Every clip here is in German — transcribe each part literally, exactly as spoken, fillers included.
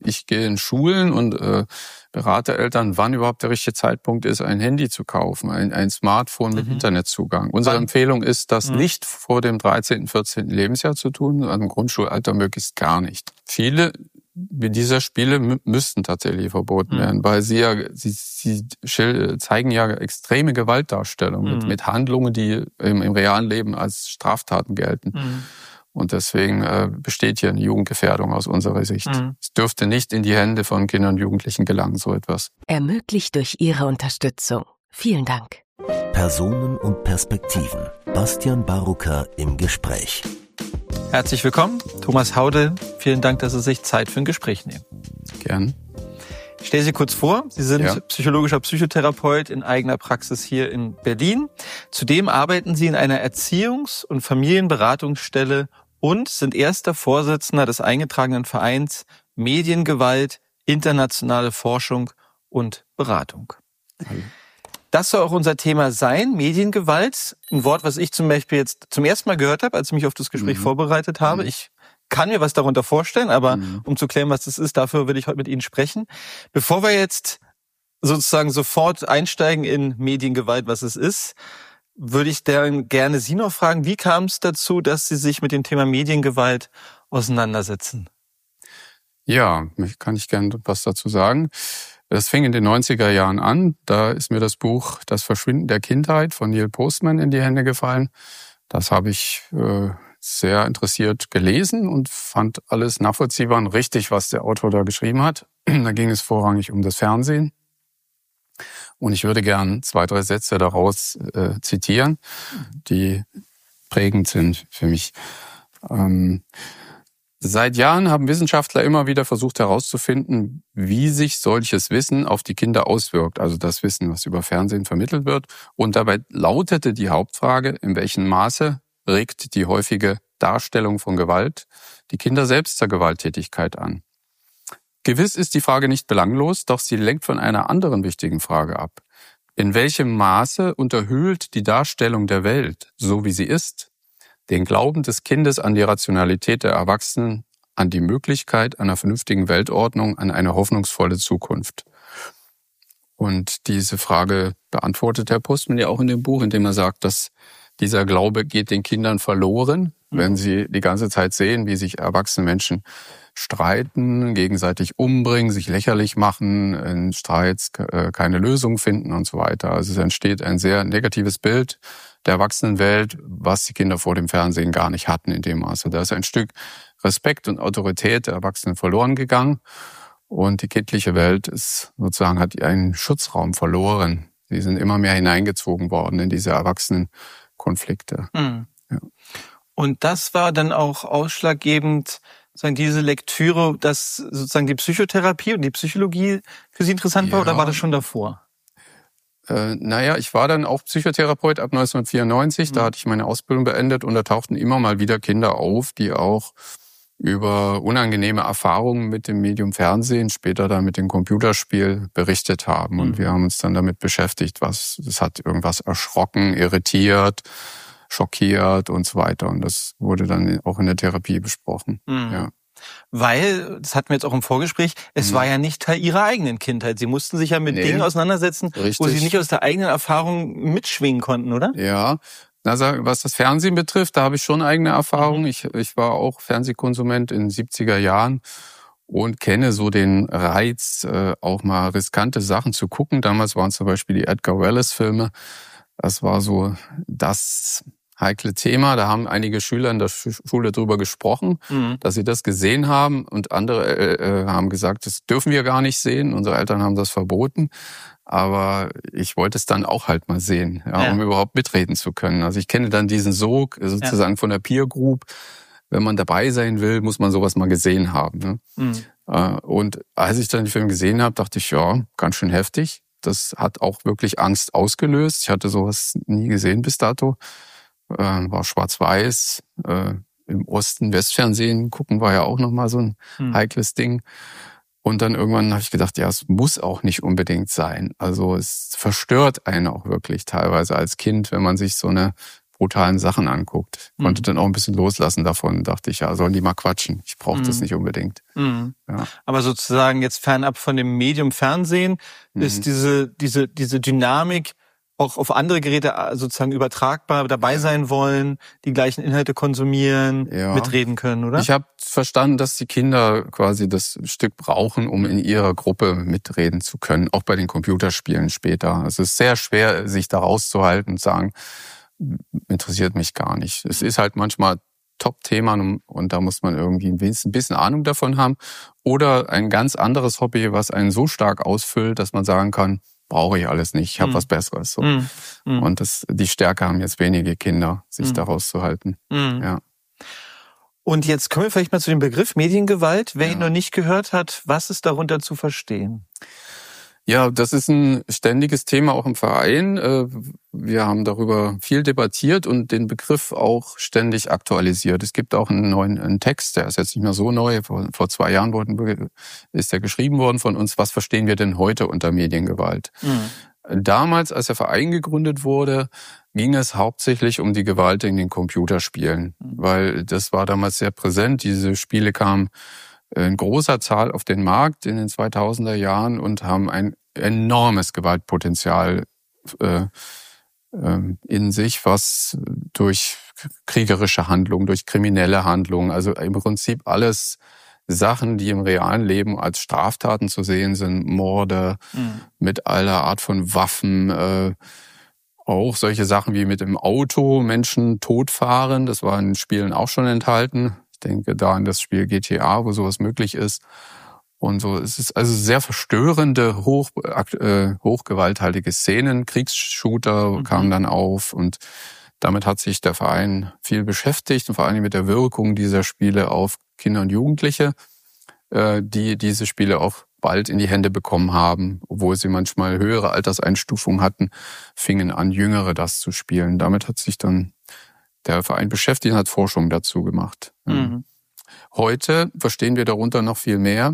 ich gehe in Schulen und äh, berate Eltern, wann überhaupt der richtige Zeitpunkt ist, ein Handy zu kaufen, ein, ein Smartphone mit mhm. Internetzugang. Unsere wann? Empfehlung ist, das mhm. nicht vor dem dreizehnten, vierzehnten Lebensjahr zu tun, also im Grundschulalter möglichst gar nicht. Viele wie dieser Spiele m- müssten tatsächlich verboten mhm. werden, weil sie ja, sie, sie zeigen ja extreme Gewaltdarstellungen mhm. mit, mit Handlungen, die im, im realen Leben als Straftaten gelten. Mhm. Und deswegen äh, besteht hier eine Jugendgefährdung aus unserer Sicht. Mhm. Es dürfte nicht in die Hände von Kindern und Jugendlichen gelangen, so etwas. Ermöglicht durch Ihre Unterstützung. Vielen Dank. Personen und Perspektiven. Bastian Barucker im Gespräch. Herzlich willkommen, Thomas Haude. Vielen Dank, dass Sie sich Zeit für ein Gespräch nehmen. Gern. Ich stelle Sie kurz vor. Sie sind ja. psychologischer Psychotherapeut in eigener Praxis hier in Berlin. Zudem arbeiten Sie in einer Erziehungs- und Familienberatungsstelle und sind erster Vorsitzender des eingetragenen Vereins Mediengewalt, internationale Forschung und Beratung. Hallo. Das soll auch unser Thema sein, Mediengewalt. Ein Wort, was ich zum Beispiel jetzt zum ersten Mal gehört habe, als ich mich auf das Gespräch mhm. vorbereitet habe. Mhm. Ich kann mir was darunter vorstellen, aber mhm. um zu klären, was das ist, dafür will ich heute mit Ihnen sprechen. Bevor wir jetzt sozusagen sofort einsteigen in Mediengewalt, was es ist, würde ich dann gerne Sie noch fragen, wie kam es dazu, dass Sie sich mit dem Thema Mediengewalt auseinandersetzen? Ja, kann ich gerne was dazu sagen. Das fing in den neunziger Jahren an. Da ist mir das Buch Das Verschwinden der Kindheit von Neil Postman in die Hände gefallen. Das habe ich äh, sehr interessiert gelesen und fand alles nachvollziehbar und richtig, was der Autor da geschrieben hat. Da ging es vorrangig um das Fernsehen. Und ich würde gern zwei, drei Sätze daraus äh, zitieren, die prägend sind für mich. Ähm, Seit Jahren haben Wissenschaftler immer wieder versucht herauszufinden, wie sich solches Wissen auf die Kinder auswirkt, also das Wissen, was über Fernsehen vermittelt wird. Und dabei lautete die Hauptfrage, in welchem Maße regt die häufige Darstellung von Gewalt die Kinder selbst zur Gewalttätigkeit an. Gewiss ist die Frage nicht belanglos, doch sie lenkt von einer anderen wichtigen Frage ab. In welchem Maße unterhöhlt die Darstellung der Welt, so wie sie ist, den Glauben des Kindes an die Rationalität der Erwachsenen, an die Möglichkeit einer vernünftigen Weltordnung, an eine hoffnungsvolle Zukunft? Und diese Frage beantwortet Herr Postman ja auch in dem Buch, indem er sagt, dass dieser Glaube geht den Kindern verloren, wenn sie die ganze Zeit sehen, wie sich erwachsene Menschen streiten, gegenseitig umbringen, sich lächerlich machen, in Streits keine Lösung finden und so weiter. Also es entsteht ein sehr negatives Bild der Erwachsenenwelt, was die Kinder vor dem Fernsehen gar nicht hatten in dem Maße. Da ist ein Stück Respekt und Autorität der Erwachsenen verloren gegangen und die kindliche Welt ist sozusagen, hat einen Schutzraum verloren. Sie sind immer mehr hineingezogen worden in diese Erwachsenenkonflikte. Mhm. Ja. Und das war dann auch ausschlaggebend, sozusagen diese Lektüre, dass sozusagen die Psychotherapie und die Psychologie für Sie interessant ja. war, oder war das schon davor? Äh, naja, ich war dann auch Psychotherapeut ab neunzehnhundertvierundneunzig, mhm. da hatte ich meine Ausbildung beendet und da tauchten immer mal wieder Kinder auf, die auch über unangenehme Erfahrungen mit dem Medium Fernsehen, später dann mit dem Computerspiel berichtet haben. Und mhm. wir haben uns dann damit beschäftigt, was, das hat irgendwas erschrocken, irritiert, schockiert und so weiter. Und das wurde dann auch in der Therapie besprochen. Mhm. Ja. Weil, das hatten wir jetzt auch im Vorgespräch, es mhm. war ja nicht Teil Ihrer eigenen Kindheit. Sie mussten sich ja mit nee, Dingen auseinandersetzen, richtig. wo Sie nicht aus der eigenen Erfahrung mitschwingen konnten, oder? Ja, also was das Fernsehen betrifft, da habe ich schon eigene Erfahrungen. Mhm. Ich, ich war auch Fernsehkonsument in den siebziger Jahren und kenne so den Reiz, auch mal riskante Sachen zu gucken. Damals waren zum Beispiel die Edgar Wallace-Filme. Das war so das heikle Thema. Da haben einige Schüler in der Schule drüber gesprochen, mhm. dass sie das gesehen haben. Und andere äh, haben gesagt, das dürfen wir gar nicht sehen. Unsere Eltern haben das verboten. Aber ich wollte es dann auch halt mal sehen, ja, ja. um überhaupt mitreden zu können. Also ich kenne dann diesen Sog sozusagen ja. von der Peer Group. Wenn man dabei sein will, muss man sowas mal gesehen haben. Ne? Mhm. Und als ich dann den Film gesehen habe, dachte ich, ja, ganz schön heftig. Das hat auch wirklich Angst ausgelöst. Ich hatte sowas nie gesehen bis dato. War schwarz-weiß. Im Osten Westfernsehen gucken war ja auch nochmal so ein mhm. heikles Ding. Und dann irgendwann habe ich gedacht, ja, es muss auch nicht unbedingt sein. Also es verstört einen auch wirklich teilweise als Kind, wenn man sich so eine brutalen Sachen anguckt. Mhm. Konnte dann auch ein bisschen loslassen davon, dachte ich, ja, sollen die mal quatschen. Ich brauche Mhm. das nicht unbedingt. Mhm. Ja. Aber sozusagen jetzt fernab von dem Medium Fernsehen Mhm. ist diese, diese, diese Dynamik auch auf andere Geräte sozusagen übertragbar, dabei sein wollen, die gleichen Inhalte konsumieren, Ja. mitreden können, oder? Ich habe verstanden, dass die Kinder quasi das Stück brauchen, um in ihrer Gruppe mitreden zu können, auch bei den Computerspielen später. Es ist sehr schwer, sich da rauszuhalten und sagen, interessiert mich gar nicht. Es ist halt manchmal Top-Thema und da muss man irgendwie ein bisschen Ahnung davon haben. Oder ein ganz anderes Hobby, was einen so stark ausfüllt, dass man sagen kann, brauche ich alles nicht, ich habe Mhm. was Besseres. So. Mhm. Mhm. Und das, die Stärke haben jetzt wenige Kinder, sich Mhm. da rauszuhalten. Mhm. Ja. Und jetzt kommen wir vielleicht mal zu dem Begriff Mediengewalt. Wer Ja. ihn noch nicht gehört hat, was ist darunter zu verstehen? Ja, das ist ein ständiges Thema auch im Verein. Wir haben darüber viel debattiert und den Begriff auch ständig aktualisiert. Es gibt auch einen neuen einen Text, der ist jetzt nicht mehr so neu. Vor, vor zwei Jahren wurden, ist der geschrieben worden von uns. Was verstehen wir denn heute unter Mediengewalt? Mhm. Damals, als der Verein gegründet wurde, ging es hauptsächlich um die Gewalt in den Computerspielen, mhm. weil das war damals sehr präsent. Diese Spiele kamen in großer Zahl auf den Markt in den zweitausender Jahren und haben ein enormes Gewaltpotenzial äh, äh, in sich, was durch kriegerische Handlungen, durch kriminelle Handlungen, also im Prinzip alles Sachen, die im realen Leben als Straftaten zu sehen sind, Morde mhm. mit aller Art von Waffen, äh, auch solche Sachen wie mit dem Auto Menschen totfahren, das war in Spielen auch schon enthalten. Ich denke da an das Spiel G T A, wo sowas möglich ist. Und so, es ist also sehr verstörende, hoch, äh, hochgewalthaltige Szenen. Kriegsshooter mhm. kamen dann auf und damit hat sich der Verein viel beschäftigt und vor allem mit der Wirkung dieser Spiele auf Kinder und Jugendliche, äh, die diese Spiele auch bald in die Hände bekommen haben, obwohl sie manchmal höhere Alterseinstufungen hatten, fingen an, Jüngere das zu spielen. Damit hat sich dann der Verein beschäftigt und hat Forschung dazu gemacht. Mhm. Heute verstehen wir darunter noch viel mehr.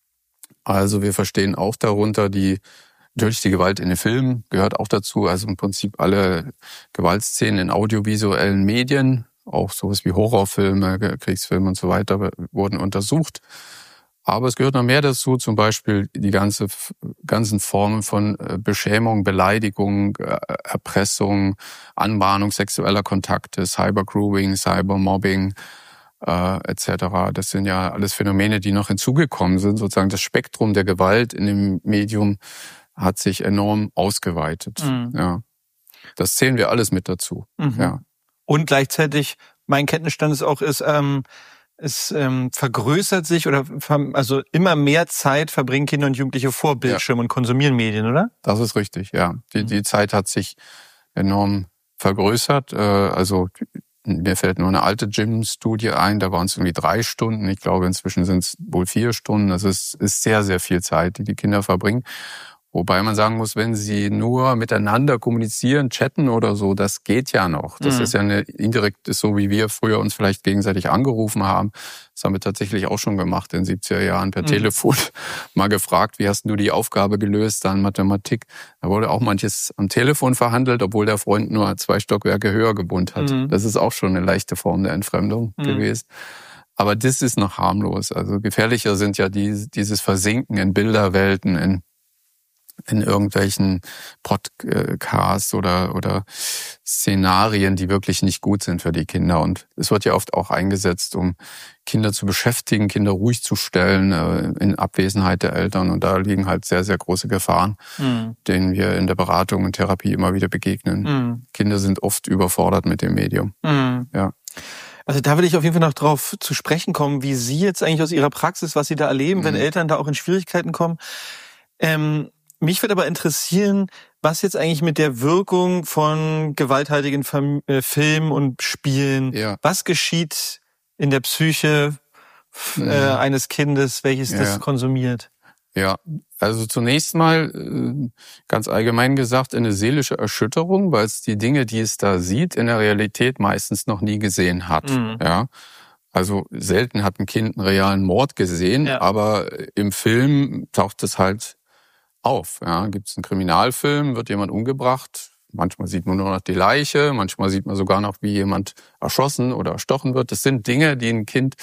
Also wir verstehen auch darunter die, natürlich die Gewalt in den Filmen gehört auch dazu. Also im Prinzip alle Gewaltszenen in audiovisuellen Medien, auch sowas wie Horrorfilme, Kriegsfilme und so weiter wurden untersucht. Aber es gehört noch mehr dazu, zum Beispiel die ganze, ganzen Formen von Beschämung, Beleidigung, Erpressung, Anbahnung sexueller Kontakte, Cybergrooming, Cybermobbing, äh, et cetera. Das sind ja alles Phänomene, die noch hinzugekommen sind. Sozusagen das Spektrum der Gewalt in dem Medium hat sich enorm ausgeweitet. Mhm. Ja, das zählen wir alles mit dazu. Mhm. Ja. Und gleichzeitig, mein Kenntnisstand ist auch, ist, ähm, es ähm, vergrößert sich oder also immer mehr Zeit verbringen Kinder und Jugendliche vor Bildschirm ja. und konsumieren Medien, oder? Das ist richtig, ja. Die, die Zeit hat sich enorm vergrößert. Äh, also mir fällt nur eine alte Gym-Studie ein, da waren es irgendwie drei Stunden. Ich glaube, inzwischen sind es wohl vier Stunden. Also es ist sehr, sehr viel Zeit, die die Kinder verbringen. Wobei man sagen muss, wenn sie nur miteinander kommunizieren, chatten oder so, das geht ja noch. Das mhm. ist ja eine indirekt, ist so wie wir früher uns vielleicht gegenseitig angerufen haben. Das haben wir tatsächlich auch schon gemacht in den siebziger Jahren per mhm. Telefon. Mal gefragt, wie hast du die Aufgabe gelöst, dann Mathematik. Da wurde auch manches am Telefon verhandelt, obwohl der Freund nur zwei Stockwerke höher gewohnt hat. Mhm. Das ist auch schon eine leichte Form der Entfremdung mhm. gewesen. Aber das ist noch harmlos. Also gefährlicher sind ja die, dieses Versinken in Bilderwelten, in in irgendwelchen Podcasts oder oder Szenarien, die wirklich nicht gut sind für die Kinder. Und es wird ja oft auch eingesetzt, um Kinder zu beschäftigen, Kinder ruhig zu stellen in Abwesenheit der Eltern. Und da liegen halt sehr, sehr große Gefahren, mhm. denen wir in der Beratung und Therapie immer wieder begegnen. Mhm. Kinder sind oft überfordert mit dem Medium. Mhm. Ja. Also da will ich auf jeden Fall noch drauf zu sprechen kommen, wie Sie jetzt eigentlich aus Ihrer Praxis, was Sie da erleben, mhm. wenn Eltern da auch in Schwierigkeiten kommen. Ähm, Mich würde aber interessieren, was jetzt eigentlich mit der Wirkung von gewalthaltigen Fam- äh, Filmen und Spielen, ja. was geschieht in der Psyche äh, mhm. eines Kindes, welches ja. das konsumiert? Ja, also zunächst mal äh, ganz allgemein gesagt eine seelische Erschütterung, weil es die Dinge, die es da sieht, in der Realität meistens noch nie gesehen hat. Mhm. Ja. Also selten hat ein Kind einen realen Mord gesehen, ja. aber im Film taucht es halt auf. Ja, gibt es einen Kriminalfilm, wird jemand umgebracht, Manchmal sieht man nur noch die Leiche, manchmal sieht man sogar noch, wie jemand erschossen oder erstochen wird. Das sind Dinge, die ein Kind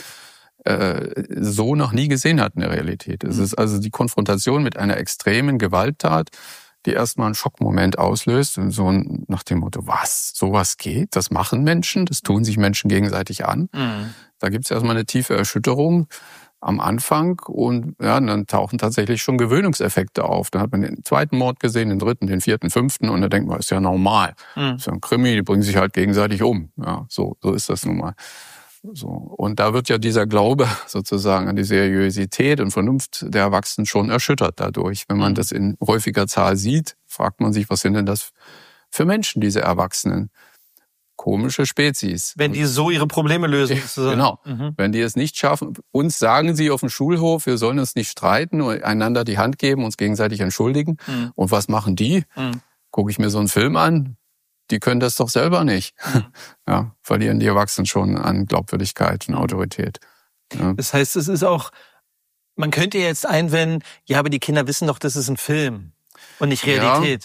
äh, so noch nie gesehen hat in der Realität. Es ist also die Konfrontation mit einer extremen Gewalttat, die erstmal einen Schockmoment auslöst und so nach dem Motto, was, sowas geht? Das machen Menschen, das tun sich Menschen gegenseitig an. Mhm. Da gibt's erstmal eine tiefe Erschütterung am Anfang und ja, dann tauchen tatsächlich schon Gewöhnungseffekte auf. Dann hat man den zweiten Mord gesehen, den dritten, den vierten, fünften und da denkt man, ist ja normal. Mhm. Ist ja ein Krimi, die bringen sich halt gegenseitig um. Ja, so, so ist das nun mal. So. Und da wird ja dieser Glaube sozusagen an die Seriosität und Vernunft der Erwachsenen schon erschüttert dadurch. Wenn man das in häufiger Zahl sieht, fragt man sich, was sind denn das für Menschen, diese Erwachsenen? Komische Spezies. Wenn die so ihre Probleme lösen. Sozusagen. Genau. Mhm. Wenn die es nicht schaffen, uns sagen sie auf dem Schulhof, wir sollen uns nicht streiten und einander die Hand geben, uns gegenseitig entschuldigen. Mhm. Und was machen die? Mhm. Gucke ich mir so einen Film an, die können das doch selber nicht. Mhm. Ja, verlieren die Erwachsenen schon an Glaubwürdigkeit und Autorität. Ja. Das heißt, es ist auch, man könnte jetzt einwenden, ja, aber die Kinder wissen doch, das ist ein Film und nicht Realität.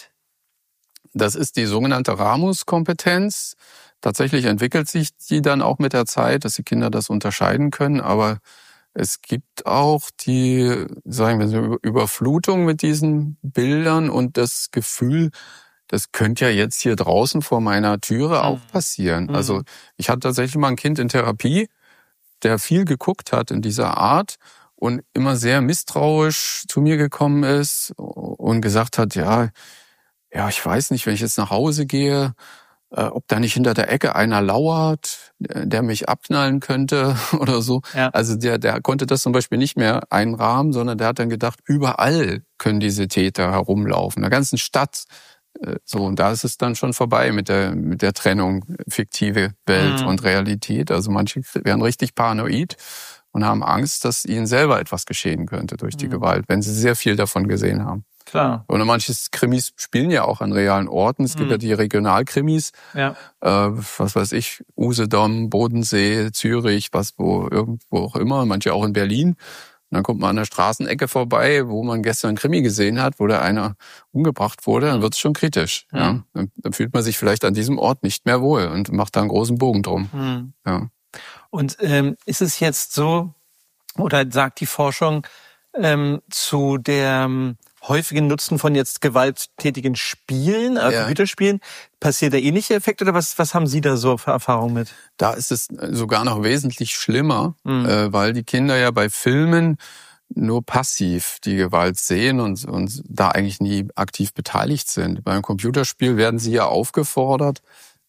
Ja, das ist die sogenannte Ramus-Kompetenz. Tatsächlich entwickelt sich die dann auch mit der Zeit, dass die Kinder das unterscheiden können. Aber es gibt auch die, sagen wir so, Überflutung mit diesen Bildern und das Gefühl, das könnte ja jetzt hier draußen vor meiner Türe auch passieren. Mhm. Also ich hatte tatsächlich mal ein Kind in Therapie, der viel geguckt hat in dieser Art und immer sehr misstrauisch zu mir gekommen ist und gesagt hat, ja, ja, ich weiß nicht, wenn ich jetzt nach Hause gehe, äh, ob da nicht hinter der Ecke einer lauert, der mich abknallen könnte oder so. Ja. Also der, der konnte das zum Beispiel nicht mehr einrahmen, sondern der hat dann gedacht, überall können diese Täter herumlaufen, in der ganzen Stadt. So, und da ist es dann schon vorbei mit der, mit der Trennung fiktive Welt mhm. und Realität. Also manche werden richtig paranoid und haben Angst, dass ihnen selber etwas geschehen könnte durch die mhm. Gewalt, wenn sie sehr viel davon gesehen haben. Klar. Und manche Krimis spielen ja auch an realen Orten. Es mhm. gibt ja die Regionalkrimis, ja. äh, was weiß ich, Usedom, Bodensee, Zürich, was wo irgendwo auch immer, manche auch in Berlin. Und dann kommt man an der Straßenecke vorbei, wo man gestern einen Krimi gesehen hat, wo da einer umgebracht wurde, dann wird es schon kritisch. Mhm. Ja. Dann, dann fühlt man sich vielleicht an diesem Ort nicht mehr wohl und macht da einen großen Bogen drum. Mhm. Ja. Und ähm, ist es jetzt so, oder sagt die Forschung ähm, zu der ähm, häufigen Nutzen von jetzt gewalttätigen Spielen, äh, ja. Computerspielen, passiert der ähnliche Effekt oder was, was haben Sie da so für Erfahrungen mit? Da ist es sogar noch wesentlich schlimmer, mhm. äh, weil die Kinder ja bei Filmen nur passiv die Gewalt sehen und, und da eigentlich nie aktiv beteiligt sind. Beim Computerspiel werden sie ja aufgefordert,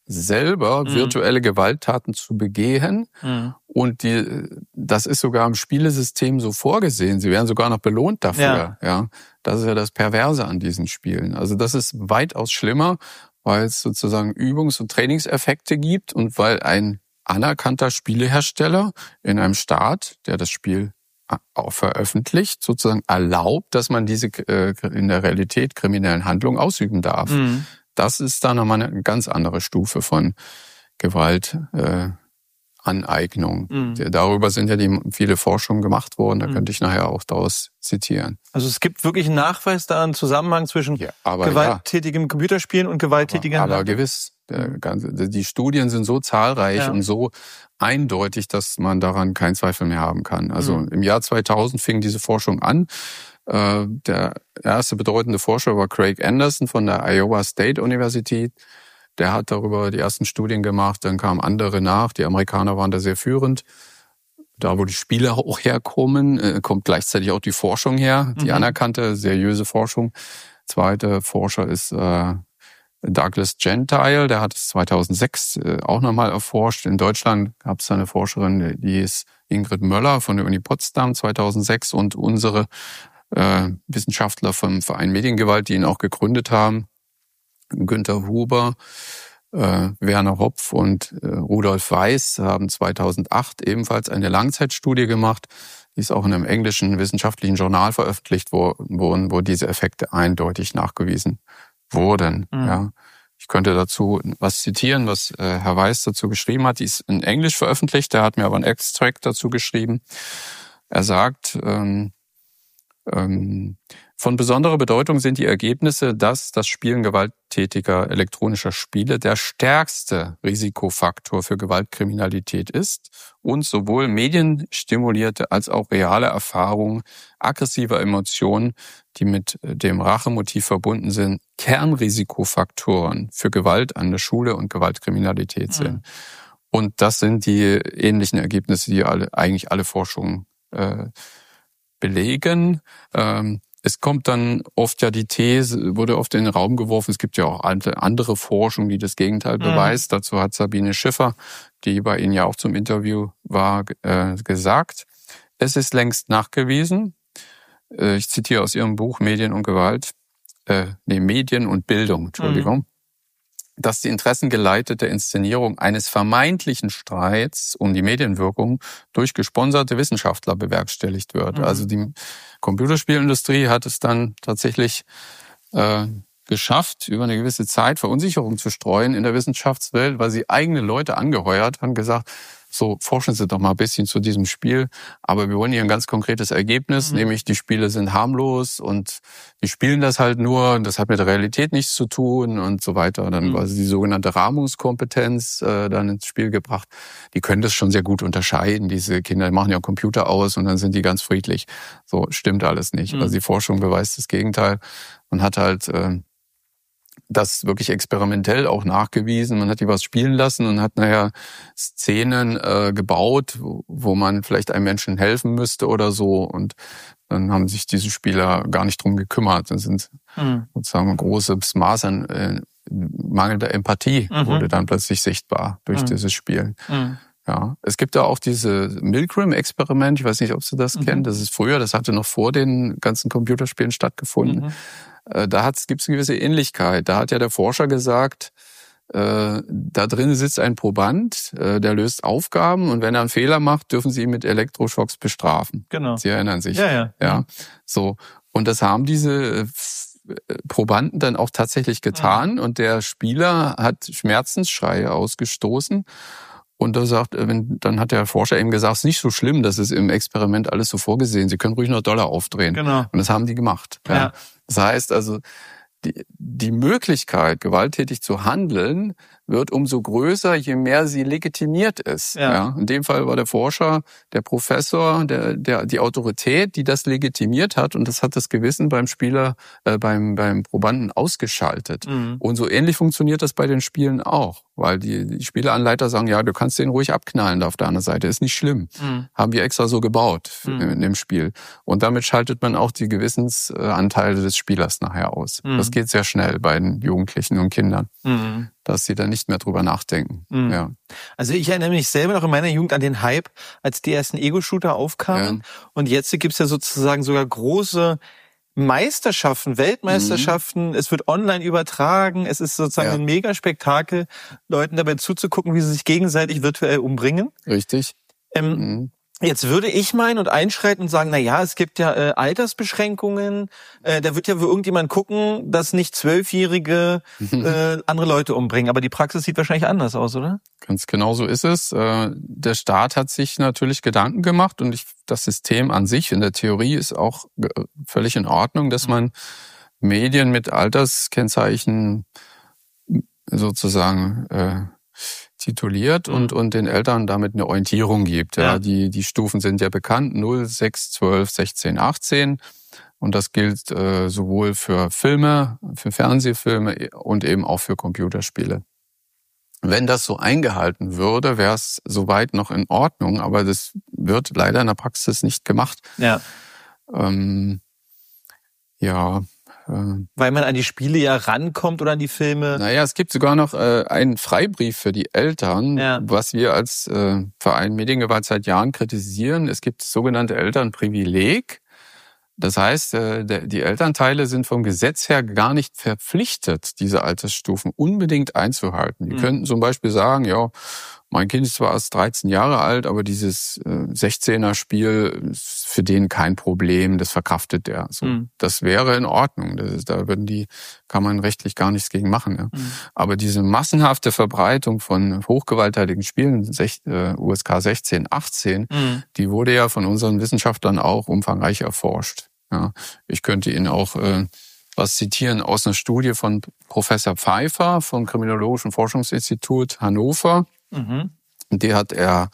selber mhm. virtuelle Gewalttaten zu begehen. Mhm. Und die, das ist sogar im Spielesystem so vorgesehen. Sie werden sogar noch belohnt dafür. Ja. Ja, das ist ja das Perverse an diesen Spielen. Also das ist weitaus schlimmer, weil es sozusagen Übungs- und Trainingseffekte gibt und weil ein anerkannter Spielehersteller in einem Staat, der das Spiel auch veröffentlicht, sozusagen erlaubt, dass man diese äh, in der Realität kriminellen Handlungen ausüben darf. Mhm. Das ist dann nochmal eine ganz andere Stufe von Gewaltaneignung. Äh, mhm. Darüber sind ja die viele Forschungen gemacht worden. Da mhm. könnte ich nachher auch daraus zitieren. Also es gibt wirklich einen Nachweis da, einen Zusammenhang zwischen ja, gewalttätigem ja. Computerspielen und gewalttätiger Aber, aber gewiss. Der ganze, die Studien sind so zahlreich ja. und so eindeutig, dass man daran keinen Zweifel mehr haben kann. Also mhm. im Jahr zweitausend fing diese Forschung an. Der erste bedeutende Forscher war Craig Anderson von der Iowa State University. Der hat darüber die ersten Studien gemacht, dann kamen andere nach. Die Amerikaner waren da sehr führend. Da, wo die Spiele auch herkommen, kommt gleichzeitig auch die Forschung her, die mhm. anerkannte, seriöse Forschung. Zweiter Forscher ist äh, Douglas Gentile, der hat es zweitausendsechs äh, auch nochmal erforscht. In Deutschland gab es eine Forscherin, die ist Ingrid Möller von der Uni Potsdam zweitausendsechs und unsere Äh, Wissenschaftler vom Verein Mediengewalt, die ihn auch gegründet haben, Günther Huber, äh, Werner Hopf und äh, Rudolf Weiß, haben zweitausendacht ebenfalls eine Langzeitstudie gemacht, die ist auch in einem englischen wissenschaftlichen Journal veröffentlicht worden, wo diese Effekte eindeutig nachgewiesen wurden. Mhm. Ja. Ich könnte dazu was zitieren, was äh, Herr Weiß dazu geschrieben hat. Die ist in Englisch veröffentlicht, der hat mir aber einen Extract dazu geschrieben. Er sagt, ähm, Von besonderer Bedeutung sind die Ergebnisse, dass das Spielen gewalttätiger elektronischer Spiele der stärkste Risikofaktor für Gewaltkriminalität ist und sowohl medienstimulierte als auch reale Erfahrungen aggressiver Emotionen, die mit dem Rachemotiv verbunden sind, Kernrisikofaktoren für Gewalt an der Schule und Gewaltkriminalität sind. Mhm. Und das sind die ähnlichen Ergebnisse, die alle, eigentlich alle Forschungen äh, belegen. Ähm, Es kommt dann oft ja die These, wurde oft in den Raum geworfen, es gibt ja auch andere Forschung, die das Gegenteil mhm. beweist. Dazu hat Sabine Schiffer, die bei Ihnen ja auch zum Interview war, äh, gesagt. Es ist längst nachgewiesen, äh, ich zitiere aus Ihrem Buch Medien und Gewalt, äh, nee, Medien und Bildung, Entschuldigung, mhm. dass die interessengeleitete Inszenierung eines vermeintlichen Streits um die Medienwirkung durch gesponserte Wissenschaftler bewerkstelligt wird. Mhm. Also die Computerspielindustrie hat es dann tatsächlich äh, geschafft, über eine gewisse Zeit Verunsicherung zu streuen in der Wissenschaftswelt, weil sie eigene Leute angeheuert haben, gesagt, so, forschen Sie doch mal ein bisschen zu diesem Spiel, aber wir wollen hier ein ganz konkretes Ergebnis, mhm. nämlich die Spiele sind harmlos und die spielen das halt nur und das hat mit der Realität nichts zu tun und so weiter. Dann mhm. war die sogenannte Rahmungskompetenz äh, dann ins Spiel gebracht. Die können das schon sehr gut unterscheiden, diese Kinder, die machen ja Computer aus und dann sind die ganz friedlich. So, stimmt alles nicht. Mhm. Also die Forschung beweist das Gegenteil und hat halt äh, das wirklich experimentell auch nachgewiesen. Man hat die was spielen lassen und hat nachher Szenen äh, gebaut, wo, wo man vielleicht einem Menschen helfen müsste oder so. Und dann haben sich diese Spieler gar nicht drum gekümmert. Das sind mhm. sozusagen ein großes Maß an äh, mangelnder Empathie mhm. wurde dann plötzlich sichtbar durch mhm. dieses Spielen. Mhm. Ja, es gibt da auch diese Milgram-Experiment. Ich weiß nicht, ob Sie das mhm. kennen. Das ist früher, das hatte noch vor den ganzen Computerspielen stattgefunden. Mhm. Da gibt es eine gewisse Ähnlichkeit. Da hat ja der Forscher gesagt, äh, da drin sitzt ein Proband, äh, der löst Aufgaben und wenn er einen Fehler macht, dürfen Sie ihn mit Elektroschocks bestrafen. Genau. Sie erinnern sich. Ja, ja. Ja, so. Und das haben diese Probanden dann auch tatsächlich getan ja. und der Spieler hat Schmerzensschreie ausgestoßen. Und da sagt, dann hat der Forscher eben gesagt, es ist nicht so schlimm, das ist im Experiment alles so vorgesehen. Sie können ruhig noch Dollar aufdrehen. Genau. Und das haben die gemacht. Ja. Ja. Das heißt also, die, die Möglichkeit, gewalttätig zu handeln, wird umso größer, je mehr sie legitimiert ist. Ja. Ja. In dem Fall war der Forscher, der Professor, der, der, die Autorität, die das legitimiert hat, und das hat das Gewissen beim Spieler, äh, beim, beim Probanden ausgeschaltet. Mhm. Und so ähnlich funktioniert das bei den Spielen auch, weil die, die Spieleanleiter sagen, ja, du kannst den ruhig abknallen da auf der anderen Seite, ist nicht schlimm. Mhm. Haben wir extra so gebaut mhm. in, in dem Spiel. Und damit schaltet man auch die Gewissensanteile des Spielers nachher aus. Mhm. Das geht sehr schnell bei den Jugendlichen und Kindern. Mhm. Dass sie dann nicht mehr drüber nachdenken. Mhm. Ja. Also ich erinnere mich selber noch in meiner Jugend an den Hype, als die ersten Ego-Shooter aufkamen. Ja. Und jetzt gibt's ja sozusagen sogar große Meisterschaften, Weltmeisterschaften. Mhm. Es wird online übertragen. Es ist sozusagen ja. ein Megaspektakel, Leuten dabei zuzugucken, wie sie sich gegenseitig virtuell umbringen. Richtig. Ähm, mhm. Jetzt würde ich meinen und einschreiten und sagen, na ja, es gibt ja äh, Altersbeschränkungen. Äh, da wird ja wohl irgendjemand gucken, dass nicht Zwölfjährige äh, andere Leute umbringen. Aber die Praxis sieht wahrscheinlich anders aus, oder? Ganz genau so ist es. Äh, der Staat hat sich natürlich Gedanken gemacht und ich, das System an sich in der Theorie ist auch völlig in Ordnung, dass man Medien mit Alterskennzeichen sozusagen äh, tituliert und und den Eltern damit eine Orientierung gibt. Ja, ja. Die die Stufen sind ja bekannt, null, sechs, zwölf, sechzehn, achtzehn. Und das gilt äh, sowohl für Filme, für Fernsehfilme und eben auch für Computerspiele. Wenn das so eingehalten würde, wäre es soweit noch in Ordnung, aber das wird leider in der Praxis nicht gemacht. Ja. Ähm, ja. Weil man an die Spiele ja rankommt oder an die Filme? Naja, es gibt sogar noch äh, einen Freibrief für die Eltern, ja. was wir als äh, Verein Mediengewalt seit Jahren kritisieren. Es gibt das sogenannte Elternprivileg. Das heißt, äh, der, die Elternteile sind vom Gesetz her gar nicht verpflichtet, diese Altersstufen unbedingt einzuhalten. Die mhm. könnten zum Beispiel sagen, ja, mein Kind ist zwar erst dreizehn Jahre alt, aber dieses äh, sechzehner-Spiel ist für den kein Problem, das verkraftet er. So, mhm. Das wäre in Ordnung. Das ist, da würden die, kann man rechtlich gar nichts gegen machen. Ja. Mhm. Aber diese massenhafte Verbreitung von hochgewalttätigen Spielen, sech, äh, U S K sechzehn, achtzehn, mhm. die wurde ja von unseren Wissenschaftlern auch umfangreich erforscht. Ja, ich könnte Ihnen auch äh, was zitieren aus einer Studie von Professor Pfeiffer vom Kriminologischen Forschungsinstitut Hannover. Mhm. Die hat er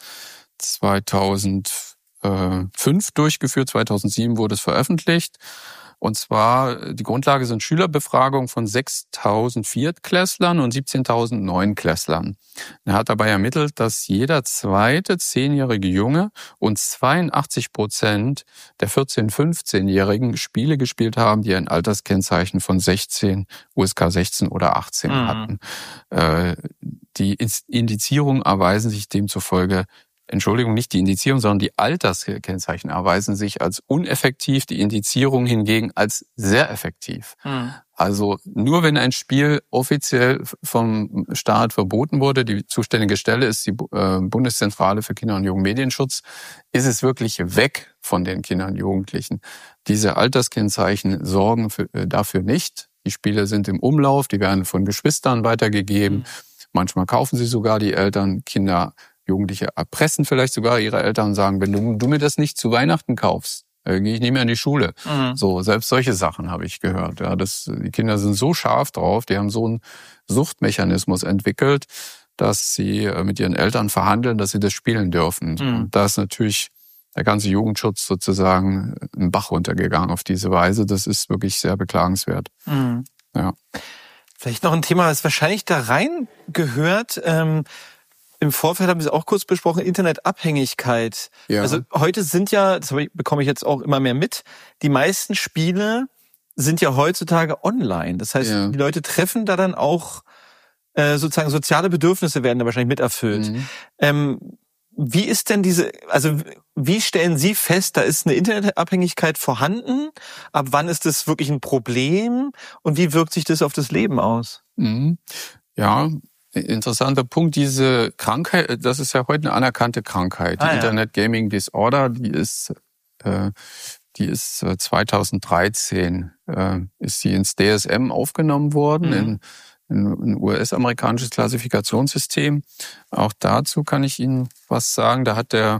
zweitausendfünf durchgeführt, zweitausendsieben wurde es veröffentlicht. Und zwar, die Grundlage sind Schülerbefragungen von sechstausend Viertklässlern und siebzehntausend Neunklässlern. Er hat dabei ermittelt, dass jeder zweite zehnjährige Junge und zweiundachtzig Prozent der vierzehn-, fünfzehnjährigen Spiele gespielt haben, die ein Alterskennzeichen von sechzehn, U S K sechzehn oder achtzehn Mhm. hatten. Äh, die Indizierungen erweisen sich demzufolge Entschuldigung, nicht die Indizierung, sondern die Alterskennzeichen erweisen sich als uneffektiv, die Indizierung hingegen als sehr effektiv. Mhm. Also nur wenn ein Spiel offiziell vom Staat verboten wurde, die zuständige Stelle ist die Bundeszentrale für Kinder- und Jugendmedienschutz, ist es wirklich weg von den Kindern und Jugendlichen. Diese Alterskennzeichen sorgen für, dafür nicht. Die Spiele sind im Umlauf, die werden von Geschwistern weitergegeben. Mhm. Manchmal kaufen sie sogar die Eltern, Kinder, Jugendliche erpressen vielleicht sogar ihre Eltern und sagen, wenn du, du mir das nicht zu Weihnachten kaufst, äh, gehe ich nicht mehr in die Schule. Mhm. So, selbst solche Sachen habe ich gehört. Ja, das, die Kinder sind so scharf drauf, die haben so einen Suchtmechanismus entwickelt, dass sie äh, mit ihren Eltern verhandeln, dass sie das spielen dürfen. Mhm. Und da ist natürlich der ganze Jugendschutz sozusagen im Bach runtergegangen auf diese Weise. Das ist wirklich sehr beklagenswert. Mhm. Ja. Vielleicht noch ein Thema, das wahrscheinlich da rein gehört. Ähm Im Vorfeld haben wir es auch kurz besprochen, Internetabhängigkeit. Ja. Also heute sind ja, das bekomme ich jetzt auch immer mehr mit, die meisten Spiele sind ja heutzutage online. Das heißt, ja. die Leute treffen da dann auch äh, sozusagen soziale Bedürfnisse werden da wahrscheinlich mit erfüllt. Mhm. Ähm, wie ist denn diese, also wie stellen Sie fest, da ist eine Internetabhängigkeit vorhanden? Ab wann ist das wirklich ein Problem? Und wie wirkt sich das auf das Leben aus? Mhm. Ja, interessanter Punkt, diese Krankheit, das ist ja heute eine anerkannte Krankheit. Die ah, ja. Internet Gaming Disorder, die ist, äh, die ist äh, zweitausenddreizehn äh, ist sie ins D S M aufgenommen worden, mhm. in, in ein U S-amerikanisches Klassifikationssystem. Auch dazu kann ich Ihnen was sagen. Da hat der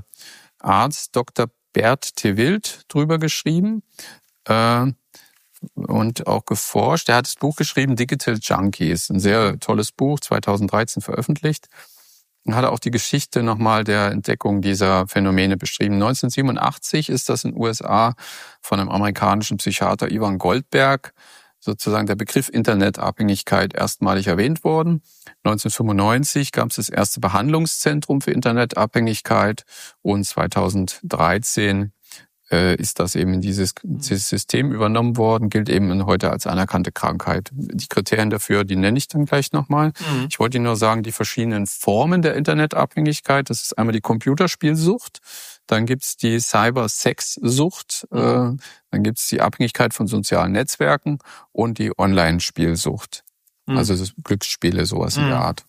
Arzt Doktor Bert Tewild drüber geschrieben. Äh, und auch geforscht. Er hat das Buch geschrieben, Digital Junkies, ein sehr tolles Buch, zweitausenddreizehn veröffentlicht. Und hat auch die Geschichte nochmal der Entdeckung dieser Phänomene beschrieben. neunzehnhundertsiebenundachtzig ist das in den U S A von einem amerikanischen Psychiater Ivan Goldberg sozusagen der Begriff Internetabhängigkeit erstmalig erwähnt worden. neunzehnhundertfünfundneunzig gab es das erste Behandlungszentrum für Internetabhängigkeit und zweitausenddreizehn ist das eben in dieses System übernommen worden, gilt eben heute als anerkannte Krankheit. Die Kriterien dafür, die nenne ich dann gleich nochmal. Mhm. Ich wollte Ihnen nur sagen, die verschiedenen Formen der Internetabhängigkeit, das ist einmal die Computerspielsucht, dann gibt's die Cyber-Sex-Sucht, mhm. äh, dann gibt's die Abhängigkeit von sozialen Netzwerken und die Online-Spielsucht. Mhm. Also das Glücksspiele, sowas mhm. in der Art.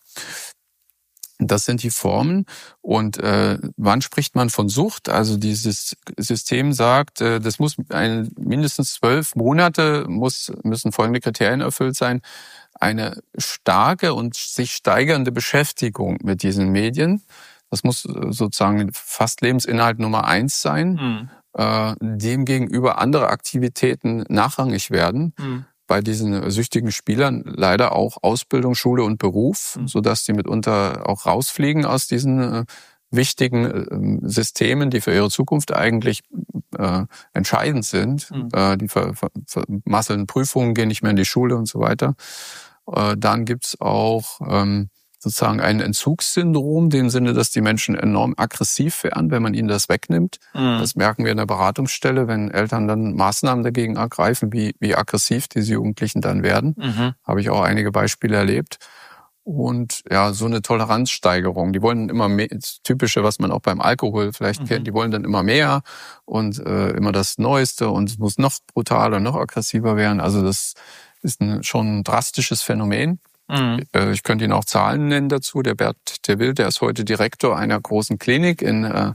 Das sind die Formen. Und äh, wann spricht man von Sucht? Also dieses System sagt, äh, das muss ein, mindestens zwölf Monate muss, müssen folgende Kriterien erfüllt sein. Eine starke und sich steigernde Beschäftigung mit diesen Medien. Das muss sozusagen fast Lebensinhalt Nummer eins sein. Mhm. Äh, demgegenüber andere Aktivitäten nachrangig werden. Mhm. Bei diesen süchtigen Spielern leider auch Ausbildung, Schule und Beruf, mhm. sodass die mitunter auch rausfliegen aus diesen äh, wichtigen äh, Systemen, die für ihre Zukunft eigentlich äh, entscheidend sind. Mhm. Äh, die ver- ver- vermasseln Prüfungen, gehen nicht mehr in die Schule und so weiter. Äh, dann gibt's auch ähm, sozusagen ein Entzugssyndrom, in dem Sinne, dass die Menschen enorm aggressiv werden, wenn man ihnen das wegnimmt. Mhm. Das merken wir in der Beratungsstelle, wenn Eltern dann Maßnahmen dagegen ergreifen, wie, wie aggressiv diese Jugendlichen dann werden. Mhm. Habe ich auch einige Beispiele erlebt. Und ja, so eine Toleranzsteigerung. Die wollen immer mehr, das Typische, was man auch beim Alkohol vielleicht mhm. kennt, die wollen dann immer mehr und äh, immer das Neueste und es muss noch brutaler, noch aggressiver werden. Also das ist ein, schon ein drastisches Phänomen. Mhm. Ich könnte Ihnen auch Zahlen nennen dazu. Der Bert Tewild, der ist heute Direktor einer großen Klinik in, äh,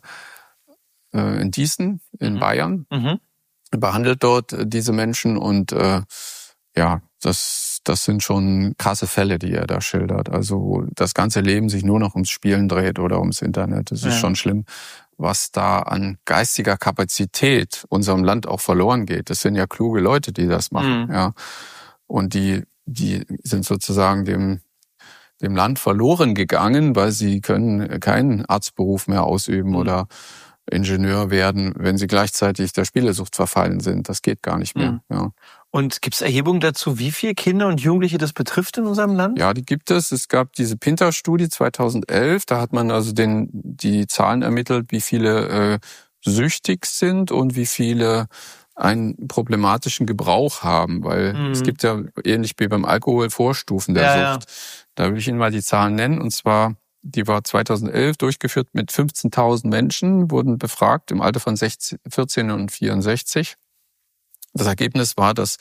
in Dießen in mhm. Bayern. Mhm. Behandelt dort diese Menschen und äh, ja, das, das sind schon krasse Fälle, die er da schildert. Also das ganze Leben sich nur noch ums Spielen dreht oder ums Internet. Das ist ja. schon schlimm. was da an geistiger Kapazität unserem Land auch verloren geht. Das sind ja kluge Leute, die das machen, mhm. ja. Und die, die sind sozusagen dem, dem Land verloren gegangen, weil sie können keinen Arztberuf mehr ausüben mhm. oder Ingenieur werden, wenn sie gleichzeitig der Spielesucht verfallen sind. Das geht gar nicht mehr, mhm. ja. Und gibt es Erhebungen dazu, wie viele Kinder und Jugendliche das betrifft in unserem Land? Ja, die gibt es. Es gab diese Pinter-Studie zweitausendelf. Da hat man also den, die Zahlen ermittelt, wie viele äh, süchtig sind und wie viele einen problematischen Gebrauch haben. Weil mhm. es gibt ja ähnlich wie beim Alkohol Vorstufen der ja, Sucht. Ja. Da will ich Ihnen mal die Zahlen nennen. Und zwar, die war zweitausendelf durchgeführt mit fünfzehntausend Menschen, wurden befragt im Alter von sechzehn, vierzehn und vierundsechzig. Das Ergebnis war, dass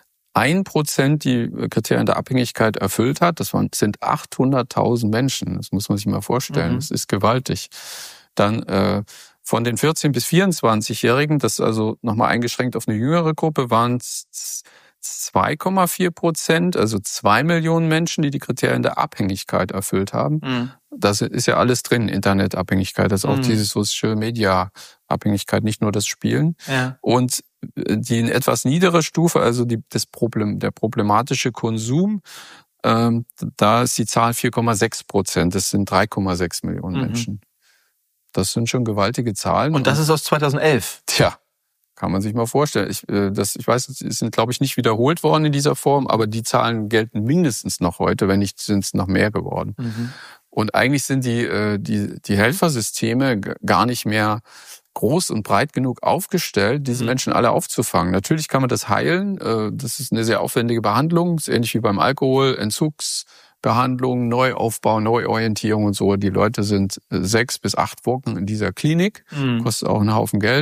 ein Prozent die Kriterien der Abhängigkeit erfüllt hat. Das waren, sind achthunderttausend Menschen. Das muss man sich mal vorstellen. Mhm. Das ist gewaltig. Dann äh, von den vierzehn- bis vierundzwanzigjährigen, das also nochmal eingeschränkt auf eine jüngere Gruppe, waren es zwei Komma vier Prozent, also zwei Millionen Menschen, die die Kriterien der Abhängigkeit erfüllt haben. Mhm. Das ist ja alles drin, Internetabhängigkeit, das ist auch mhm. diese Social-Media-Abhängigkeit, nicht nur das Spielen. Ja. Und die in etwas niedere Stufe, also die, das Problem, der problematische Konsum, ähm, da ist die Zahl vier Komma sechs Prozent. Das sind drei Komma sechs Millionen mhm. Menschen. Das sind schon gewaltige Zahlen. Und das ist aus zweitausendelf? Tja, kann man sich mal vorstellen. Ich, äh, das, ich weiß, es sind, glaube ich, nicht wiederholt worden in dieser Form, aber die Zahlen gelten mindestens noch heute, wenn nicht, sind es noch mehr geworden. Mhm. Und eigentlich sind die, äh, die, die Helfersysteme gar nicht mehr groß und breit genug aufgestellt, diese Menschen alle aufzufangen. Natürlich kann man das heilen. Das ist eine sehr aufwendige Behandlung. Das ist ähnlich wie beim Alkohol, Entzugsbehandlung, Neuaufbau, Neuorientierung und so. Die Leute sind sechs bis acht Wochen in dieser Klinik. Mhm. Kostet auch einen Haufen Geld.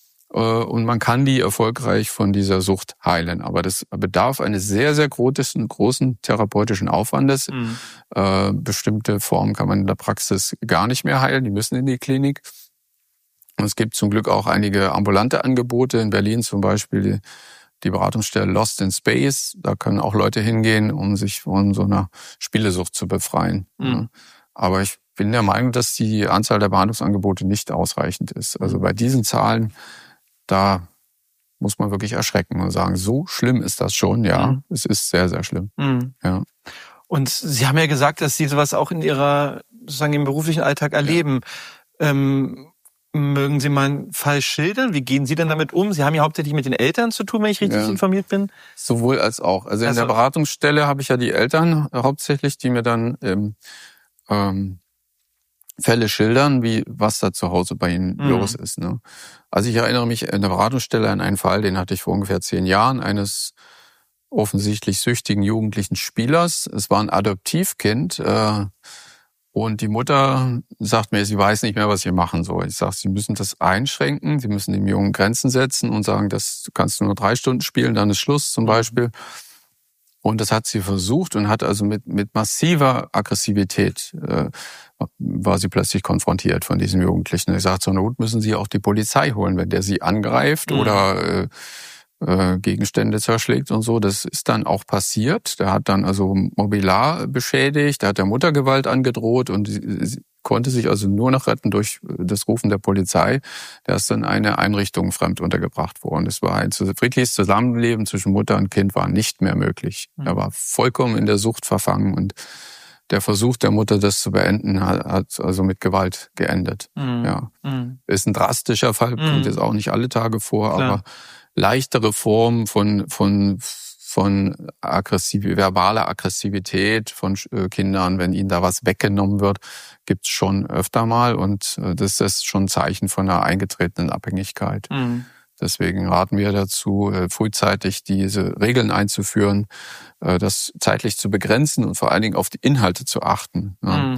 Und man kann die erfolgreich von dieser Sucht heilen. Aber das bedarf eines sehr, sehr großen, großen therapeutischen Aufwandes. Mhm. Bestimmte Formen kann man in der Praxis gar nicht mehr heilen. Die müssen in die Klinik. Und es gibt zum Glück auch einige ambulante Angebote. In Berlin zum Beispiel die, die Beratungsstelle Lost in Space. Da können auch Leute hingehen, um sich von so einer Spielesucht zu befreien. Mhm. Aber ich bin der Meinung, dass die Anzahl der Behandlungsangebote nicht ausreichend ist. Also bei diesen Zahlen, da muss man wirklich erschrecken und sagen, so schlimm ist das schon. Ja, mhm. es ist sehr, sehr schlimm. Mhm. Ja. Und Sie haben ja gesagt, dass Sie sowas auch in Ihrer, sozusagen im beruflichen Alltag erleben. Ja. Ähm, Mögen Sie mal einen Fall schildern? Wie gehen Sie denn damit um? Sie haben ja hauptsächlich mit den Eltern zu tun, wenn ich richtig ja. informiert bin. Sowohl als auch. Also in also, der Beratungsstelle habe ich ja die Eltern hauptsächlich, die mir dann ähm, ähm, Fälle schildern, wie was da zu Hause bei ihnen mhm. los ist. Ne? Also ich erinnere mich in der Beratungsstelle an einen Fall, den hatte ich vor ungefähr zehn Jahren, eines offensichtlich süchtigen jugendlichen Spielers. Es war ein Adoptivkind, äh, und die Mutter sagt mir, sie weiß nicht mehr, was sie machen soll. Ich sage, sie müssen das einschränken, sie müssen dem Jungen Grenzen setzen und sagen, das kannst du nur drei Stunden spielen, dann ist Schluss zum Beispiel. Und das hat sie versucht und hat also mit mit massiver Aggressivität äh, war sie plötzlich konfrontiert von diesem Jugendlichen. Ich sagte, zur Not müssen sie auch die Polizei holen, wenn der sie angreift mhm. oder äh, äh, Gegenstände zerschlägt und so. Das ist dann auch passiert. Der hat dann also Mobiliar beschädigt, der hat der Mutter Gewalt angedroht und sie, sie konnte sich also nur noch retten durch das Rufen der Polizei. Der ist dann in eine Einrichtung fremd untergebracht worden. Es war ein friedliches Zusammenleben zwischen Mutter und Kind war nicht mehr möglich. Mhm. Er war vollkommen in der Sucht verfangen und der Versuch der Mutter, das zu beenden, hat also mit Gewalt geendet. Mhm. Ja, mhm. Ist ein drastischer Fall, kommt mhm. jetzt auch nicht alle Tage vor, Klar. aber leichtere Formen von von von aggressiv, verbaler Aggressivität von Kindern, wenn ihnen da was weggenommen wird, gibt's schon öfter mal und das ist schon ein Zeichen von einer eingetretenen Abhängigkeit. Mhm. Deswegen raten wir dazu, frühzeitig diese Regeln einzuführen, das zeitlich zu begrenzen und vor allen Dingen auf die Inhalte zu achten.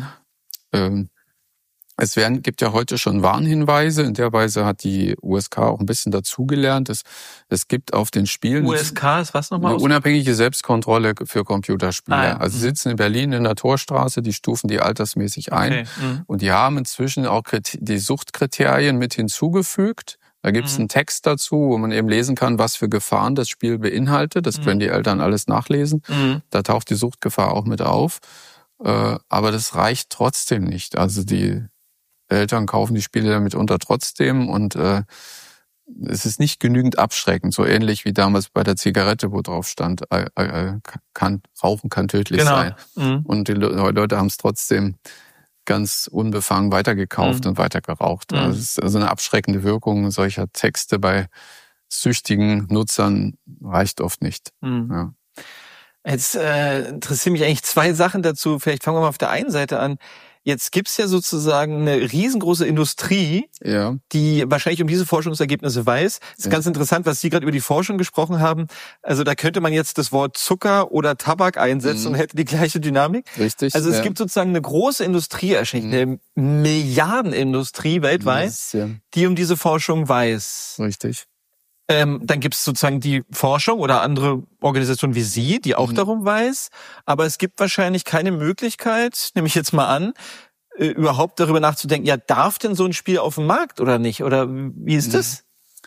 Mhm. Es werden, gibt ja heute schon Warnhinweise. In der Weise hat die U S K auch ein bisschen dazugelernt. Es, es gibt auf den Spielen... U S K ist was nochmal? Eine unabhängige Selbstkontrolle für Computerspiele. Ah, ja. Also sie mhm. sitzen in Berlin in der Torstraße, die stufen die altersmäßig ein. Okay. Mhm. Und die haben inzwischen auch die Suchtkriterien mit hinzugefügt. Da gibt es mhm. einen Text dazu, wo man eben lesen kann, was für Gefahren das Spiel beinhaltet. Das mhm. können die Eltern alles nachlesen. Mhm. Da taucht die Suchtgefahr auch mit auf. Aber das reicht trotzdem nicht. Also die Eltern kaufen die Spiele dann mitunter trotzdem und äh, es ist nicht genügend abschreckend, so ähnlich wie damals bei der Zigarette, wo drauf stand, äh, äh, kann, Rauchen kann tödlich genau. sein. Mhm. Und die Leute haben es trotzdem ganz unbefangen weitergekauft mhm. und weitergeraucht. Mhm. Also es ist also eine abschreckende Wirkung solcher Texte bei süchtigen Nutzern reicht oft nicht. Mhm. Ja. Jetzt äh, interessieren mich eigentlich zwei Sachen dazu. Vielleicht fangen wir mal auf der einen Seite an. Jetzt gibt's ja sozusagen eine riesengroße Industrie, ja. die wahrscheinlich um diese Forschungsergebnisse weiß. Es ist ja. ganz interessant, was Sie gerade über die Forschung gesprochen haben. Also da könnte man jetzt das Wort Zucker oder Tabak einsetzen mhm. und hätte die gleiche Dynamik. Richtig. Also es ja. gibt sozusagen eine große Industrie, mhm. eine Milliardenindustrie weltweit, yes, ja. die um diese Forschung weiß. Richtig. Ähm, dann gibt es sozusagen die Forschung oder andere Organisationen wie Sie, die auch mhm. darum weiß. Aber es gibt wahrscheinlich keine Möglichkeit, nehme ich jetzt mal an, äh, überhaupt darüber nachzudenken, ja, darf denn so ein Spiel auf den Markt oder nicht? Oder wie ist das?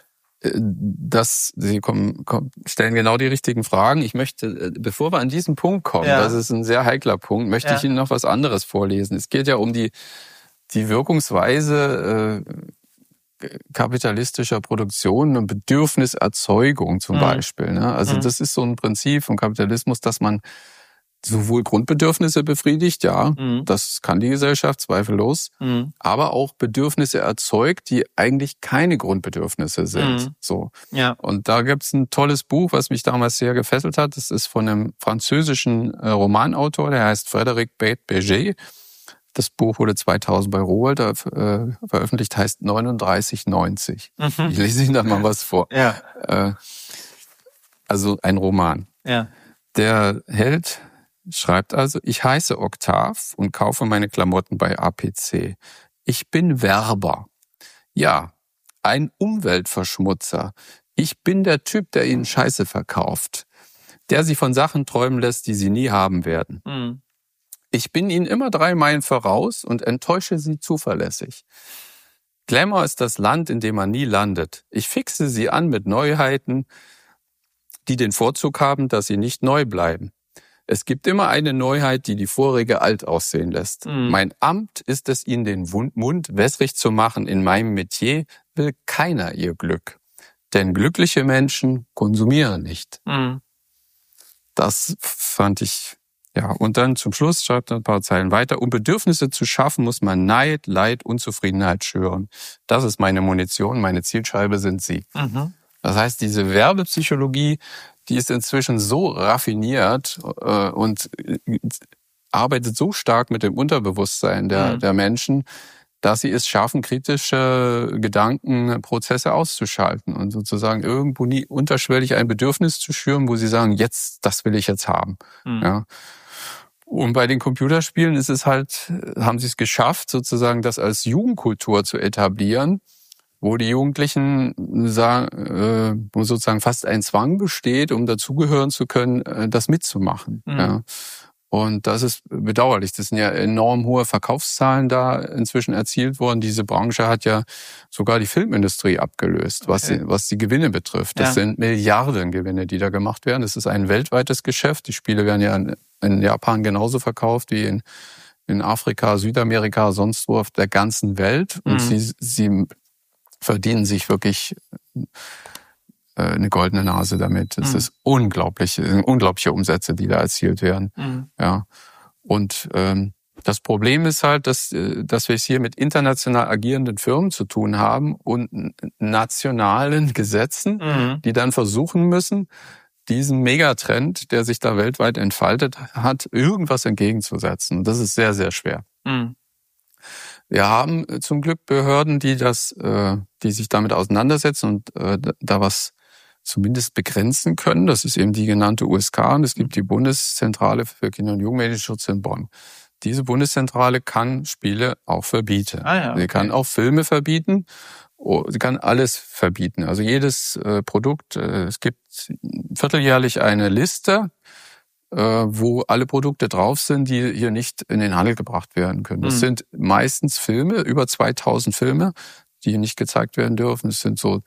Das, Sie kommen, kommen, stellen genau die richtigen Fragen. Ich möchte, bevor wir an diesen Punkt kommen, ja. das ist ein sehr heikler Punkt, möchte ja. ich Ihnen noch was anderes vorlesen. Es geht ja um die, die Wirkungsweise äh, kapitalistischer Produktion und Bedürfniserzeugung zum mhm. Beispiel. Ne? Also mhm. das ist so ein Prinzip vom Kapitalismus, dass man sowohl Grundbedürfnisse befriedigt, ja, mhm. das kann die Gesellschaft zweifellos, mhm. aber auch Bedürfnisse erzeugt, die eigentlich keine Grundbedürfnisse sind. Mhm. So. Ja. Und da gibt's ein tolles Buch, was mich damals sehr gefesselt hat. Das ist von einem französischen äh, Romanautor, der heißt Frédéric Beit-Berger. Das Buch wurde zweitausend bei Rowohlt äh, veröffentlicht, heißt neununddreißig neunzig. Mhm. Ich lese Ihnen da mal was vor. Ja. Äh, also ein Roman. Ja. Der Held schreibt also, ich heiße Octave und kaufe meine Klamotten bei A P C. Ich bin Werber. Ja, ein Umweltverschmutzer. Ich bin der Typ, der Ihnen Scheiße verkauft. Der Sie von Sachen träumen lässt, die Sie nie haben werden. Mhm. Ich bin Ihnen immer drei Meilen voraus und enttäusche Sie zuverlässig. Glamour ist das Land, in dem man nie landet. Ich fixe Sie an mit Neuheiten, die den Vorzug haben, dass sie nicht neu bleiben. Es gibt immer eine Neuheit, die die vorige alt aussehen lässt. Mhm. Mein Amt ist es, Ihnen den Mund wässrig zu machen. In meinem Metier will keiner Ihr Glück. Denn glückliche Menschen konsumieren nicht. Mhm. Das fand ich... Ja, und dann zum Schluss schreibt er ein paar Zeilen weiter. Um Bedürfnisse zu schaffen, muss man Neid, Leid, Unzufriedenheit schüren. Das ist meine Munition, meine Zielscheibe sind Sie. Mhm. Das heißt, diese Werbepsychologie, die ist inzwischen so raffiniert äh, und arbeitet so stark mit dem Unterbewusstsein der, mhm. der Menschen, dass sie es schaffen, kritische Gedankenprozesse auszuschalten und sozusagen irgendwo nie unterschwellig ein Bedürfnis zu schüren, wo sie sagen, jetzt, das will ich jetzt haben. Mhm. Ja. Und bei den Computerspielen ist es halt, haben sie es geschafft, sozusagen das als Jugendkultur zu etablieren, wo die Jugendlichen sagen, äh, wo sozusagen fast ein Zwang besteht, um dazugehören zu können, äh, das mitzumachen. Mhm. Ja. Und das ist bedauerlich. Das sind ja enorm hohe Verkaufszahlen da inzwischen erzielt worden. Diese Branche hat ja sogar die Filmindustrie abgelöst, was, okay. die, was die Gewinne betrifft. Das ja. sind Milliardengewinne, die da gemacht werden. Das ist ein weltweites Geschäft. Die Spiele werden ja in, in Japan genauso verkauft wie in, in Afrika, Südamerika, sonst wo auf der ganzen Welt. Und mhm. sie, sie verdienen sich wirklich eine goldene Nase damit. Es mhm. ist unglaublich, unglaubliche Umsätze, die da erzielt werden. Mhm. Ja. Und ähm, das Problem ist halt, dass, dass wir es hier mit international agierenden Firmen zu tun haben und nationalen Gesetzen, mhm. die dann versuchen müssen, diesen Megatrend, der sich da weltweit entfaltet hat, irgendwas entgegenzusetzen. Und das ist sehr, sehr schwer. Mhm. Wir haben zum Glück Behörden, die das, äh, die sich damit auseinandersetzen und äh, da was zumindest begrenzen können. Das ist eben die genannte U S K und es gibt die Bundeszentrale für Kinder- und Jugendmedienschutz in Bonn. Diese Bundeszentrale kann Spiele auch verbieten. Ah ja, okay. Sie kann auch Filme verbieten. Sie kann alles verbieten. Also jedes äh, Produkt. Äh, es gibt vierteljährlich eine Liste, äh, wo alle Produkte drauf sind, die hier nicht in den Handel gebracht werden können. Das mhm. sind meistens Filme, über zweitausend Filme, die nicht gezeigt werden dürfen. Es sind so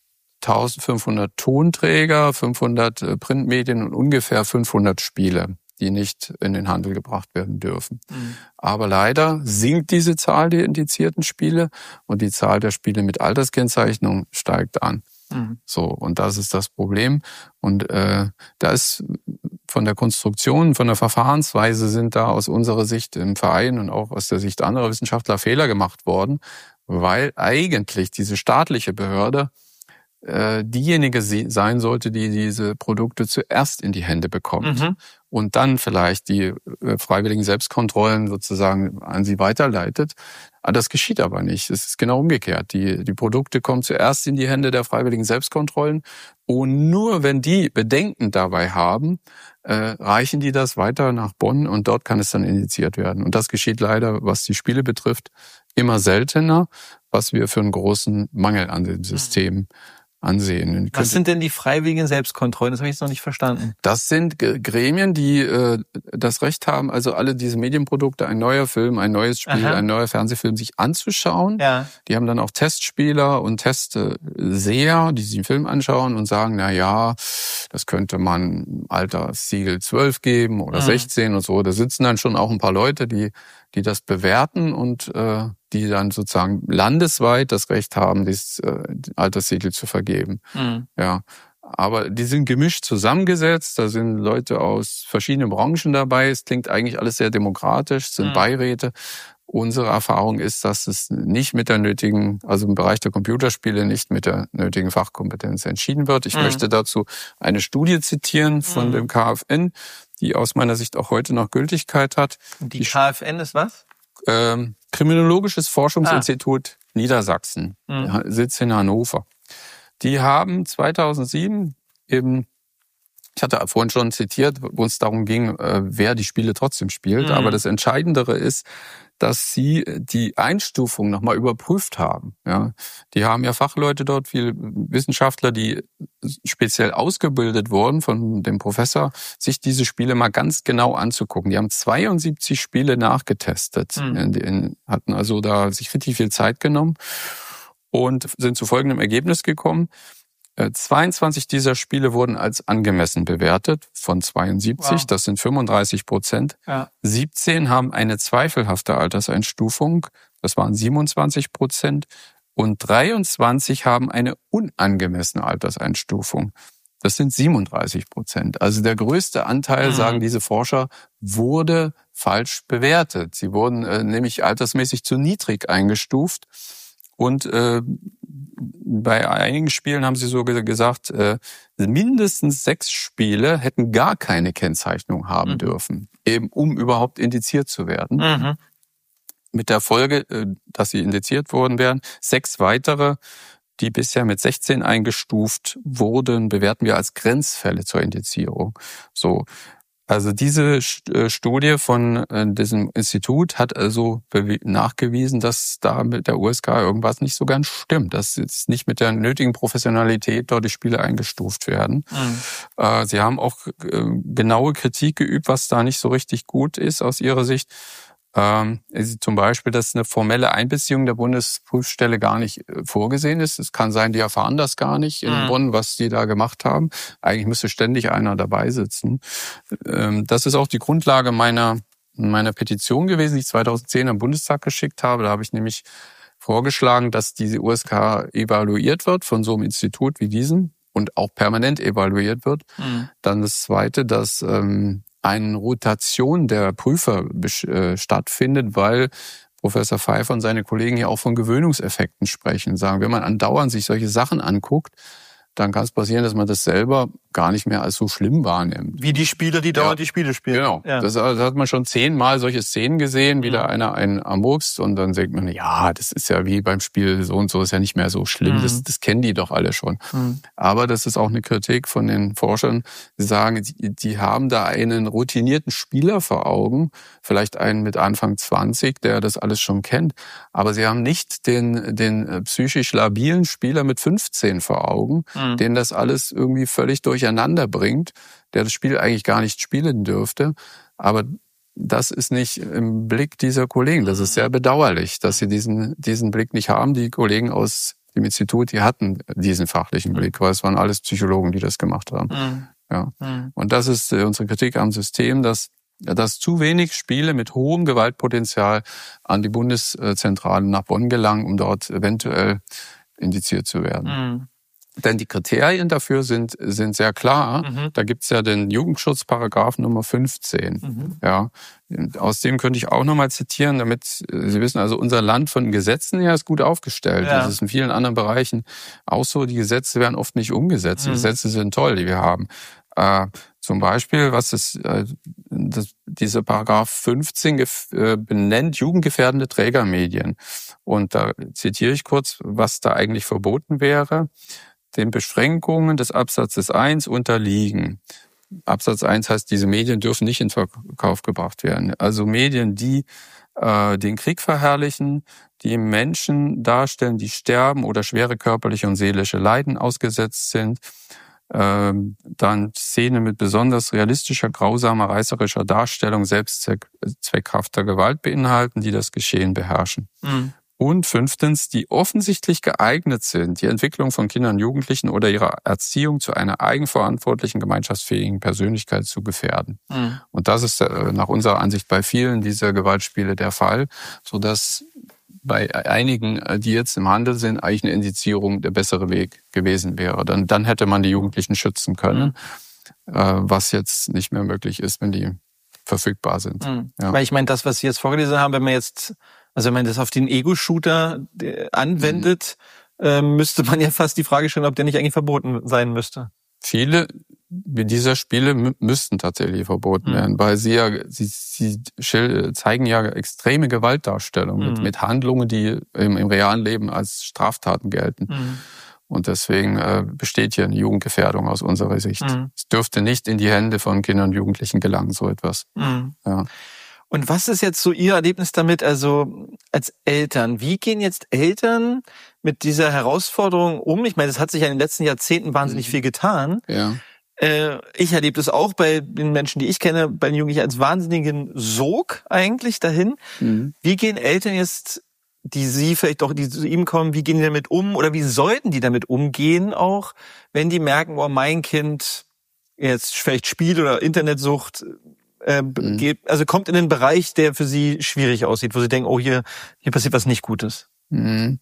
eintausendfünfhundert Tonträger, fünfhundert Printmedien und ungefähr fünfhundert Spiele. die nicht in den Handel gebracht werden dürfen. Mhm. Aber leider sinkt diese Zahl der indizierten Spiele und die Zahl der Spiele mit Alterskennzeichnung steigt an. Mhm. So, und das ist das Problem. Und äh, da ist von der Konstruktion, von der Verfahrensweise sind da aus unserer Sicht im Verein und auch aus der Sicht anderer Wissenschaftler Fehler gemacht worden, weil eigentlich diese staatliche Behörde äh, diejenige sein sollte, die diese Produkte zuerst in die Hände bekommt Mhm. und dann vielleicht die äh, freiwilligen Selbstkontrollen sozusagen an sie weiterleitet. Aber das geschieht aber nicht. Es ist genau umgekehrt. Die, die Produkte kommen zuerst in die Hände der freiwilligen Selbstkontrollen und nur wenn die Bedenken dabei haben, äh, reichen die das weiter nach Bonn und dort kann es dann indiziert werden. Und das geschieht leider, was die Spiele betrifft, immer seltener, was wir für einen großen Mangel an dem System ansehen. Was sind denn die freiwilligen Selbstkontrollen? Das habe ich jetzt noch nicht verstanden. Das sind Gremien, die äh, das Recht haben, also alle diese Medienprodukte, ein neuer Film, ein neues Spiel, Aha. ein neuer Fernsehfilm, sich anzuschauen. Ja. Die haben dann auch Testspieler und Testseher, die sich den Film anschauen und sagen, na ja, das könnte man Alterssiegel zwölf geben oder Mhm. sechzehn und so. Da sitzen dann schon auch ein paar Leute, die die das bewerten und äh, die dann sozusagen landesweit das Recht haben, dieses äh, Alterssiegel zu vergeben. Mhm. Ja, aber die sind gemischt zusammengesetzt. Da sind Leute aus verschiedenen Branchen dabei. Es klingt eigentlich alles sehr demokratisch, es sind Mhm. Beiräte. Unsere Erfahrung ist, dass es nicht mit der nötigen, also im Bereich der Computerspiele nicht mit der nötigen Fachkompetenz entschieden wird. Ich Mhm. möchte dazu eine Studie zitieren von Mhm. dem K F N, die aus meiner Sicht auch heute noch Gültigkeit hat. Und die K F N ist was? Ähm, Kriminologisches Forschungsinstitut Niedersachsen, Mhm. Sitz in Hannover. Die haben zweitausendsieben eben, ich hatte vorhin schon zitiert, wo es darum ging, äh, wer die Spiele trotzdem spielt. Mhm. Aber das Entscheidendere ist, dass sie die Einstufung nochmal überprüft haben. Ja, die haben ja Fachleute dort, viele Wissenschaftler, die speziell ausgebildet wurden von dem Professor, sich diese Spiele mal ganz genau anzugucken. Die haben zweiundsiebzig Spiele nachgetestet, Mhm. in, in, hatten also da sich richtig viel Zeit genommen und sind zu folgendem Ergebnis gekommen. zweiundzwanzig dieser Spiele wurden als angemessen bewertet von zweiundsiebzig, Wow. das sind fünfunddreißig Prozent. Ja. siebzehn haben eine zweifelhafte Alterseinstufung, das waren siebenundzwanzig Prozent. Und dreiundzwanzig haben eine unangemessene Alterseinstufung, das sind siebenunddreißig Prozent. Also der größte Anteil, Mhm. sagen diese Forscher, wurde falsch bewertet. Sie wurden äh, nämlich altersmäßig zu niedrig eingestuft. Und äh, bei einigen Spielen haben sie so gesagt, äh, mindestens sechs Spiele hätten gar keine Kennzeichnung haben Mhm. dürfen, eben um überhaupt indiziert zu werden. Mhm. Mit der Folge, äh, dass sie indiziert worden wären. Sechs weitere, die bisher mit sechzehn eingestuft wurden, bewerten wir als Grenzfälle zur Indizierung. So. Also diese Studie von diesem Institut hat also nachgewiesen, dass da mit der U S K irgendwas nicht so ganz stimmt, dass jetzt nicht mit der nötigen Professionalität dort die Spiele eingestuft werden. Mhm. Sie haben auch genaue Kritik geübt, was da nicht so richtig gut ist aus ihrer Sicht. Ähm, zum Beispiel, dass eine formelle Einbeziehung der Bundesprüfstelle gar nicht vorgesehen ist. Es kann sein, die erfahren das gar nicht in Mhm. Bonn, was die da gemacht haben. Eigentlich müsste ständig einer dabei sitzen. Ähm, das ist auch die Grundlage meiner, meiner Petition gewesen, die ich zweitausendzehn am Bundestag geschickt habe. Da habe ich nämlich vorgeschlagen, dass diese U S K evaluiert wird von so einem Institut wie diesem und auch permanent evaluiert wird. Mhm. Dann das Zweite, dass ähm, eine Rotation der Prüfer äh, stattfindet, weil Professor Pfeiffer und seine Kollegen ja auch von Gewöhnungseffekten sprechen. Sagen, wenn man andauernd sich solche Sachen anguckt, dann kann es passieren, dass man das selber gar nicht mehr als so schlimm wahrnimmt. Wie die Spieler, die dauernd Ja. die Spiele spielen. Genau. Ja. Das, das hat man schon zehnmal solche Szenen gesehen, wie Mhm. da einer einen amurkst und dann denkt man, ja, das ist ja wie beim Spiel so und so, ist ja nicht mehr so schlimm. Mhm. Das, das kennen die doch alle schon. Mhm. Aber das ist auch eine Kritik von den Forschern, die sagen, die, die haben da einen routinierten Spieler vor Augen, vielleicht einen mit Anfang zwanzig, der das alles schon kennt, aber sie haben nicht den, den psychisch labilen Spieler mit fünfzehn vor Augen, Mhm. den das alles irgendwie völlig durcheinander bringt, der das Spiel eigentlich gar nicht spielen dürfte. Aber das ist nicht im Blick dieser Kollegen. Das ist sehr bedauerlich, dass sie diesen, diesen Blick nicht haben. Die Kollegen aus dem Institut, die hatten diesen fachlichen Blick, weil es waren alles Psychologen, die das gemacht haben. Mhm. Ja. Mhm. Und das ist unsere Kritik am System, dass, dass zu wenig Spiele mit hohem Gewaltpotenzial an die Bundeszentrale nach Bonn gelangen, um dort eventuell indiziert zu werden. Mhm. Denn die Kriterien dafür sind, sind sehr klar. Mhm. Da gibt's ja den Jugendschutzparagraphen Nummer fünfzehn. Mhm. Ja. Aus dem könnte ich auch nochmal zitieren, damit Sie wissen, also unser Land von Gesetzen her ist gut aufgestellt. Ja. Das ist in vielen anderen Bereichen auch so. Die Gesetze werden oft nicht umgesetzt. Die mhm. Gesetze sind toll, die wir haben. Äh, zum Beispiel, was ist, äh, das, dieser Paragraph fünfzehn gef- äh, benennt jugendgefährdende Trägermedien. Und da zitiere ich kurz, was da eigentlich verboten wäre. Den Beschränkungen des Absatzes eins unterliegen. Absatz eins heißt, diese Medien dürfen nicht in Verkauf gebracht werden. Also Medien, die äh, den Krieg verherrlichen, die Menschen darstellen, die sterben oder schwere körperliche und seelische Leiden ausgesetzt sind. Ähm, dann Szenen mit besonders realistischer, grausamer, reißerischer Darstellung selbstzweckhafter Gewalt beinhalten, die das Geschehen beherrschen. Mhm. Und fünftens, die offensichtlich geeignet sind, die Entwicklung von Kindern und Jugendlichen oder ihre Erziehung zu einer eigenverantwortlichen, gemeinschaftsfähigen Persönlichkeit zu gefährden. Mhm. Und das ist nach unserer Ansicht bei vielen dieser Gewaltspiele der Fall, sodass bei einigen, die jetzt im Handel sind, eigentlich eine Indizierung der bessere Weg gewesen wäre. Dann, dann hätte man die Jugendlichen schützen können, mhm. was jetzt nicht mehr möglich ist, wenn die verfügbar sind. Mhm. Ja. Weil ich meine, das, was Sie jetzt vorgelesen haben, wenn man jetzt Also wenn man das auf den Ego-Shooter anwendet, mhm. müsste man ja fast die Frage stellen, ob der nicht eigentlich verboten sein müsste. Viele dieser Spiele m- müssten tatsächlich verboten mhm. werden, weil sie ja sie, sie zeigen ja extreme Gewaltdarstellungen mhm. mit, mit Handlungen, die im, im realen Leben als Straftaten gelten. Mhm. Und deswegen äh, besteht hier eine Jugendgefährdung aus unserer Sicht. Mhm. Es dürfte nicht in die Hände von Kindern und Jugendlichen gelangen, so etwas. Mhm. Ja. Und was ist jetzt so Ihr Erlebnis damit, also als Eltern? Wie gehen jetzt Eltern mit dieser Herausforderung um? Ich meine, es hat sich ja in den letzten Jahrzehnten wahnsinnig mhm. viel getan. Ja. Äh, ich erlebe das auch bei den Menschen, die ich kenne, bei den Jugendlichen als wahnsinnigen Sog eigentlich dahin. Mhm. Wie gehen Eltern jetzt, die Sie vielleicht doch, die zu ihm kommen, wie gehen die damit um? Oder wie sollten die damit umgehen auch, wenn die merken, oh, mein Kind jetzt vielleicht Spiel- oder Internetsucht Äh, mhm. geht, also kommt in den Bereich, der für Sie schwierig aussieht, wo Sie denken, oh, hier, hier passiert was nicht Gutes. Mhm.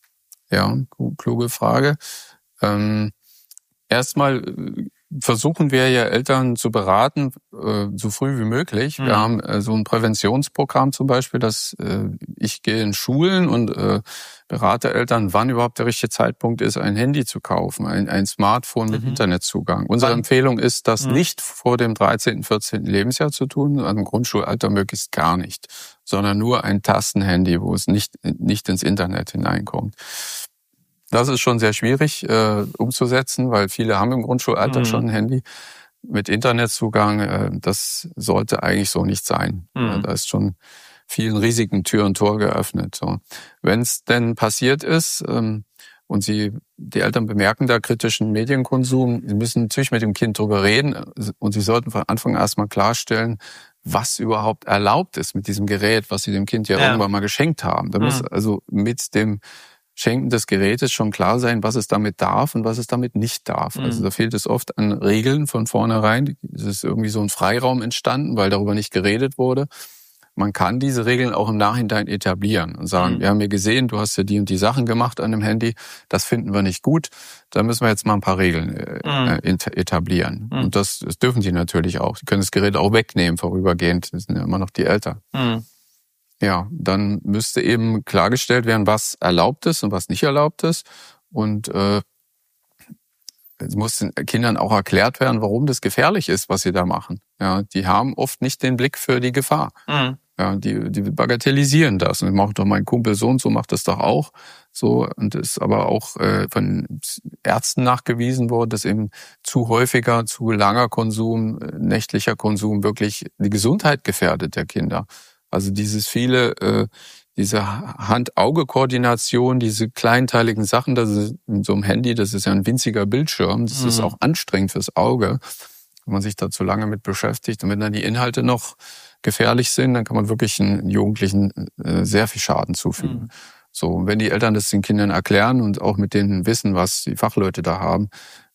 Ja, kluge Frage. Ähm, erstmal versuchen wir ja Eltern zu beraten, äh, so früh wie möglich. Mhm. Wir haben äh, so ein Präventionsprogramm zum Beispiel, dass äh, ich gehe in Schulen und äh, berate Eltern, wann überhaupt der richtige Zeitpunkt ist, ein Handy zu kaufen, ein, ein Smartphone mit mhm. Internetzugang. Unsere wann? Empfehlung ist, das mhm. nicht vor dem dreizehnten, vierzehnten Lebensjahr zu tun, also im Grundschulalter möglichst gar nicht, sondern nur ein Tastenhandy, wo es nicht, nicht ins Internet hineinkommt. Das ist schon sehr schwierig äh, umzusetzen, weil viele haben im Grundschulalter mhm. schon ein Handy mit Internetzugang. Äh, das sollte eigentlich so nicht sein. Mhm. Ja, da ist schon vielen Risiken Tür und Tor geöffnet. So. Wenn es denn passiert ist ähm, und Sie, die Eltern bemerken da kritischen Medienkonsum, Sie müssen natürlich mit dem Kind drüber reden und Sie sollten von Anfang an erstmal klarstellen, was überhaupt erlaubt ist mit diesem Gerät, was Sie dem Kind ja, ja. irgendwann mal geschenkt haben. Da mhm. muss also mit dem Schenken des Gerätes schon klar sein, was es damit darf und was es damit nicht darf. Mhm. Also da fehlt es oft an Regeln von vornherein. Es ist irgendwie so ein Freiraum entstanden, weil darüber nicht geredet wurde. Man kann diese Regeln auch im Nachhinein etablieren und sagen, mhm. wir haben ja gesehen, du hast ja die und die Sachen gemacht an dem Handy, das finden wir nicht gut, da müssen wir jetzt mal ein paar Regeln äh, mhm. etablieren. Mhm. Und das, das dürfen die natürlich auch. Die können das Gerät auch wegnehmen vorübergehend, das sind ja immer noch die Eltern. Mhm. Ja, dann müsste eben klargestellt werden, was erlaubt ist und was nicht erlaubt ist. Und äh, es muss den Kindern auch erklärt werden, warum das gefährlich ist, was sie da machen. Ja, die haben oft nicht den Blick für die Gefahr. Mhm. Ja, die, die bagatellisieren das. Und macht doch mein Kumpel so und so, macht das doch auch. So, und ist aber auch äh, von Ärzten nachgewiesen worden, dass eben zu häufiger, zu langer Konsum, nächtlicher Konsum wirklich die Gesundheit gefährdet der Kinder. Also dieses viele, äh, diese Hand-Auge-Koordination, diese kleinteiligen Sachen, das ist in so einem Handy, das ist ja ein winziger Bildschirm, das mhm. ist auch anstrengend fürs Auge, wenn man sich da zu lange mit beschäftigt. Und wenn dann die Inhalte noch gefährlich sind, dann kann man wirklich einen Jugendlichen äh, sehr viel Schaden zufügen. Mhm. So, und wenn die Eltern das den Kindern erklären und auch mit denen wissen, was die Fachleute da haben,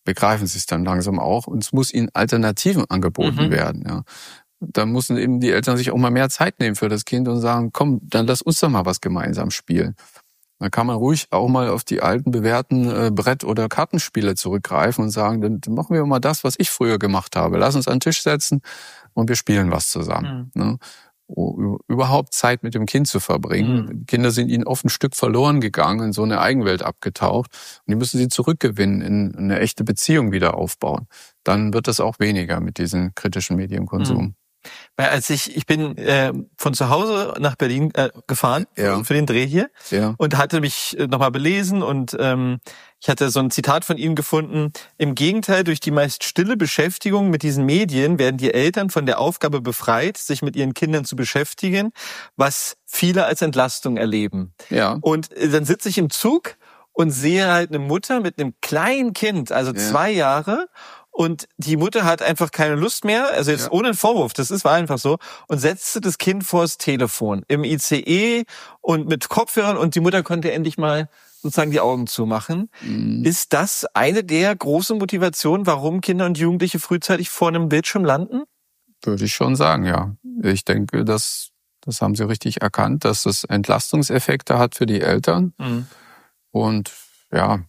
begreifen sie es dann langsam auch und es muss ihnen Alternativen angeboten Mhm. werden. Ja. Da müssen eben die Eltern sich auch mal mehr Zeit nehmen für das Kind und sagen, komm, dann lass uns doch mal was gemeinsam spielen. Da kann man ruhig auch mal auf die alten bewährten äh, Brett- oder Kartenspiele zurückgreifen und sagen, dann, dann machen wir mal das, was ich früher gemacht habe. Lass uns an den Tisch setzen und wir spielen was zusammen. Mhm. Ne? O- überhaupt Zeit mit dem Kind zu verbringen. Mhm. Kinder sind ihnen oft ein Stück verloren gegangen, in so eine Eigenwelt abgetaucht. Und die müssen sie zurückgewinnen, in eine echte Beziehung wieder aufbauen. Dann wird das auch weniger mit diesem kritischen Medienkonsum. Mhm. Weil als ich, ich bin äh, von zu Hause nach Berlin äh, gefahren Ja. für den Dreh hier Ja. und hatte mich äh, nochmal belesen und ähm, ich hatte so ein Zitat von ihm gefunden. Im Gegenteil, durch die meist stille Beschäftigung mit diesen Medien werden die Eltern von der Aufgabe befreit, sich mit ihren Kindern zu beschäftigen, was viele als Entlastung erleben. Ja. Und äh, dann sitze ich im Zug und sehe halt eine Mutter mit einem kleinen Kind, also Ja. zwei Jahre. Und die Mutter hat einfach keine Lust mehr, also jetzt Ja. ohne einen Vorwurf, das ist war einfach so, und setzte das Kind vors Telefon im I C E und mit Kopfhörern und die Mutter konnte endlich mal sozusagen die Augen zumachen. Mhm. Ist das eine der großen Motivationen, warum Kinder und Jugendliche frühzeitig vor einem Bildschirm landen? Würde ich schon sagen, ja. Ich denke, das, das haben Sie richtig erkannt, dass das Entlastungseffekte hat für die Eltern. Mhm. Und ja,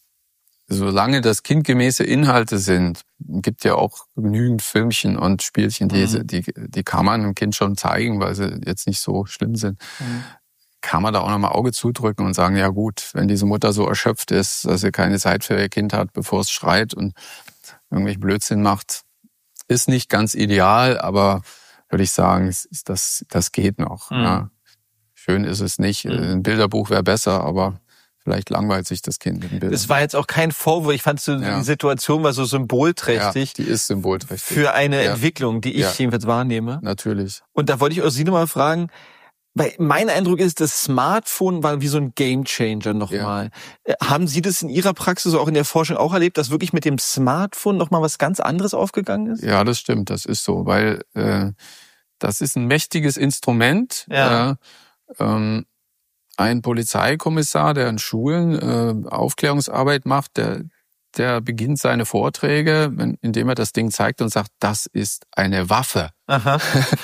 solange das kindgemäße Inhalte sind, gibt ja auch genügend Filmchen und Spielchen, die, Mhm. die, die kann man dem Kind schon zeigen, weil sie jetzt nicht so schlimm sind. Mhm. Kann man da auch nochmal Auge zudrücken und sagen, ja gut, wenn diese Mutter so erschöpft ist, dass sie keine Zeit für ihr Kind hat, bevor es schreit und irgendwelchen Blödsinn macht, ist nicht ganz ideal, aber würde ich sagen, es ist das, das geht noch. Mhm. Ja. Schön ist es nicht. Mhm. Ein Bilderbuch wäre besser, aber vielleicht langweilt sich das Kind mit dem Bild. Es war jetzt auch kein Vorwurf, ich fand so, Ja. die Situation war so symbolträchtig Ja, die ist symbolträchtig. für eine Ja. Entwicklung, die ich Ja. jedenfalls wahrnehme. Natürlich. Und da wollte ich auch Sie nochmal fragen, weil mein Eindruck ist, das Smartphone war wie so ein Gamechanger nochmal. Ja. Haben Sie das in Ihrer Praxis, auch in der Forschung auch erlebt, dass wirklich mit dem Smartphone nochmal was ganz anderes aufgegangen ist? Ja, das stimmt, das ist so, weil äh, das ist ein mächtiges Instrument. Ja. Äh, ähm, ein Polizeikommissar, der in Schulen äh, Aufklärungsarbeit macht, der der beginnt seine Vorträge, wenn, indem er das Ding zeigt und sagt, das ist eine Waffe. Aha.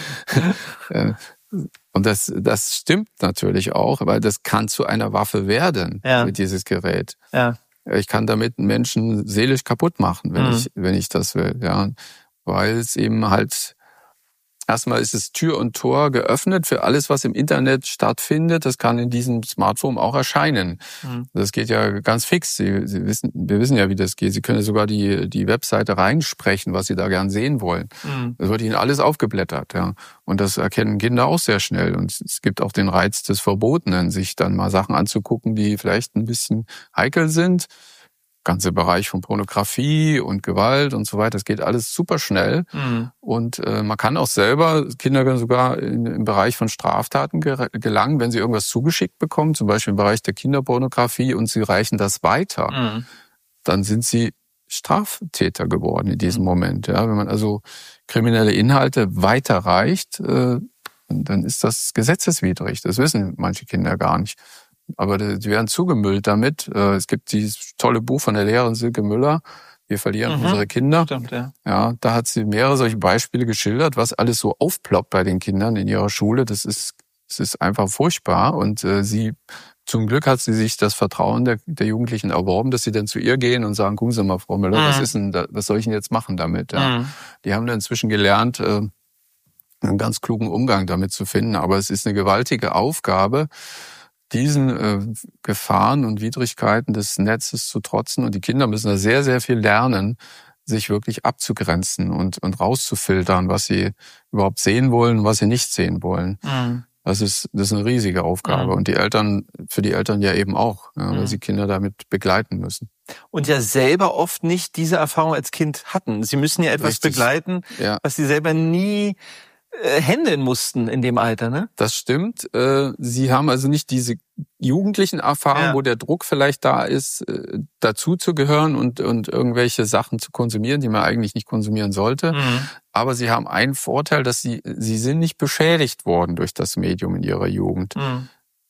Äh, Und das, das stimmt natürlich auch, weil das kann zu einer Waffe werden, Ja. mit dieses Gerät. Ja. Ich kann damit einen Menschen seelisch kaputt machen, wenn Mhm. ich, wenn ich das will, ja. Weil es eben halt, erstmal ist es Tür und Tor geöffnet für alles, was im Internet stattfindet. Das kann in diesem Smartphone auch erscheinen. Mhm. Das geht ja ganz fix. Sie, Sie wissen, wir wissen ja, wie das geht. Sie können ja sogar die, die Webseite reinsprechen, was Sie da gern sehen wollen. Mhm. Das wird Ihnen alles aufgeblättert, ja. Und das erkennen Kinder auch sehr schnell. Und es gibt auch den Reiz des Verbotenen, sich dann mal Sachen anzugucken, die vielleicht ein bisschen heikel sind. Ganze Bereich von Pornografie und Gewalt und so weiter, das geht alles super schnell. Mhm. Und äh, man kann auch selber, Kinder können sogar in, im Bereich von Straftaten ge- gelangen, wenn sie irgendwas zugeschickt bekommen, zum Beispiel im Bereich der Kinderpornografie, und sie reichen das weiter. Mhm. Dann sind sie Straftäter geworden in diesem Moment. Ja, wenn man also kriminelle Inhalte weiterreicht, äh, dann ist das gesetzeswidrig. Das wissen manche Kinder gar nicht. Aber die, die werden zugemüllt damit. Äh, es gibt dieses tolle Buch von der Lehrerin Silke Müller, Wir verlieren Mhm. unsere Kinder. Stimmt, ja. Ja, da hat sie mehrere solche Beispiele geschildert, was alles so aufploppt bei den Kindern in ihrer Schule. Das ist, das ist einfach furchtbar. Und äh, sie, zum Glück hat sie sich das Vertrauen der, der Jugendlichen erworben, dass sie dann zu ihr gehen und sagen, gucken Sie mal, Frau Müller, Mhm. was ist denn da, was soll ich denn jetzt machen damit? Ja. Mhm. Die haben dann inzwischen gelernt, äh, einen ganz klugen Umgang damit zu finden. Aber es ist eine gewaltige Aufgabe, diesen äh, Gefahren und Widrigkeiten des Netzes zu trotzen. Und die Kinder müssen da sehr, sehr viel lernen, sich wirklich abzugrenzen und, und rauszufiltern, was sie überhaupt sehen wollen und was sie nicht sehen wollen. Mhm. Das ist, das ist eine riesige Aufgabe. Mhm. Und die Eltern, für die Eltern ja eben auch, ja, weil Mhm. sie Kinder damit begleiten müssen. Und ja selber oft nicht diese Erfahrung als Kind hatten. Sie müssen ja etwas Richtig. begleiten, Ja. was sie selber nie äh, handeln mussten in dem Alter, ne? Das stimmt. Äh, Sie haben also nicht diese jugendlichen Erfahrungen, Ja. wo der Druck vielleicht da ist, äh, dazu zu gehören und, und irgendwelche Sachen zu konsumieren, die man eigentlich nicht konsumieren sollte. Mhm. Aber Sie haben einen Vorteil, dass Sie, Sie sind nicht beschädigt worden durch das Medium in Ihrer Jugend. Mhm.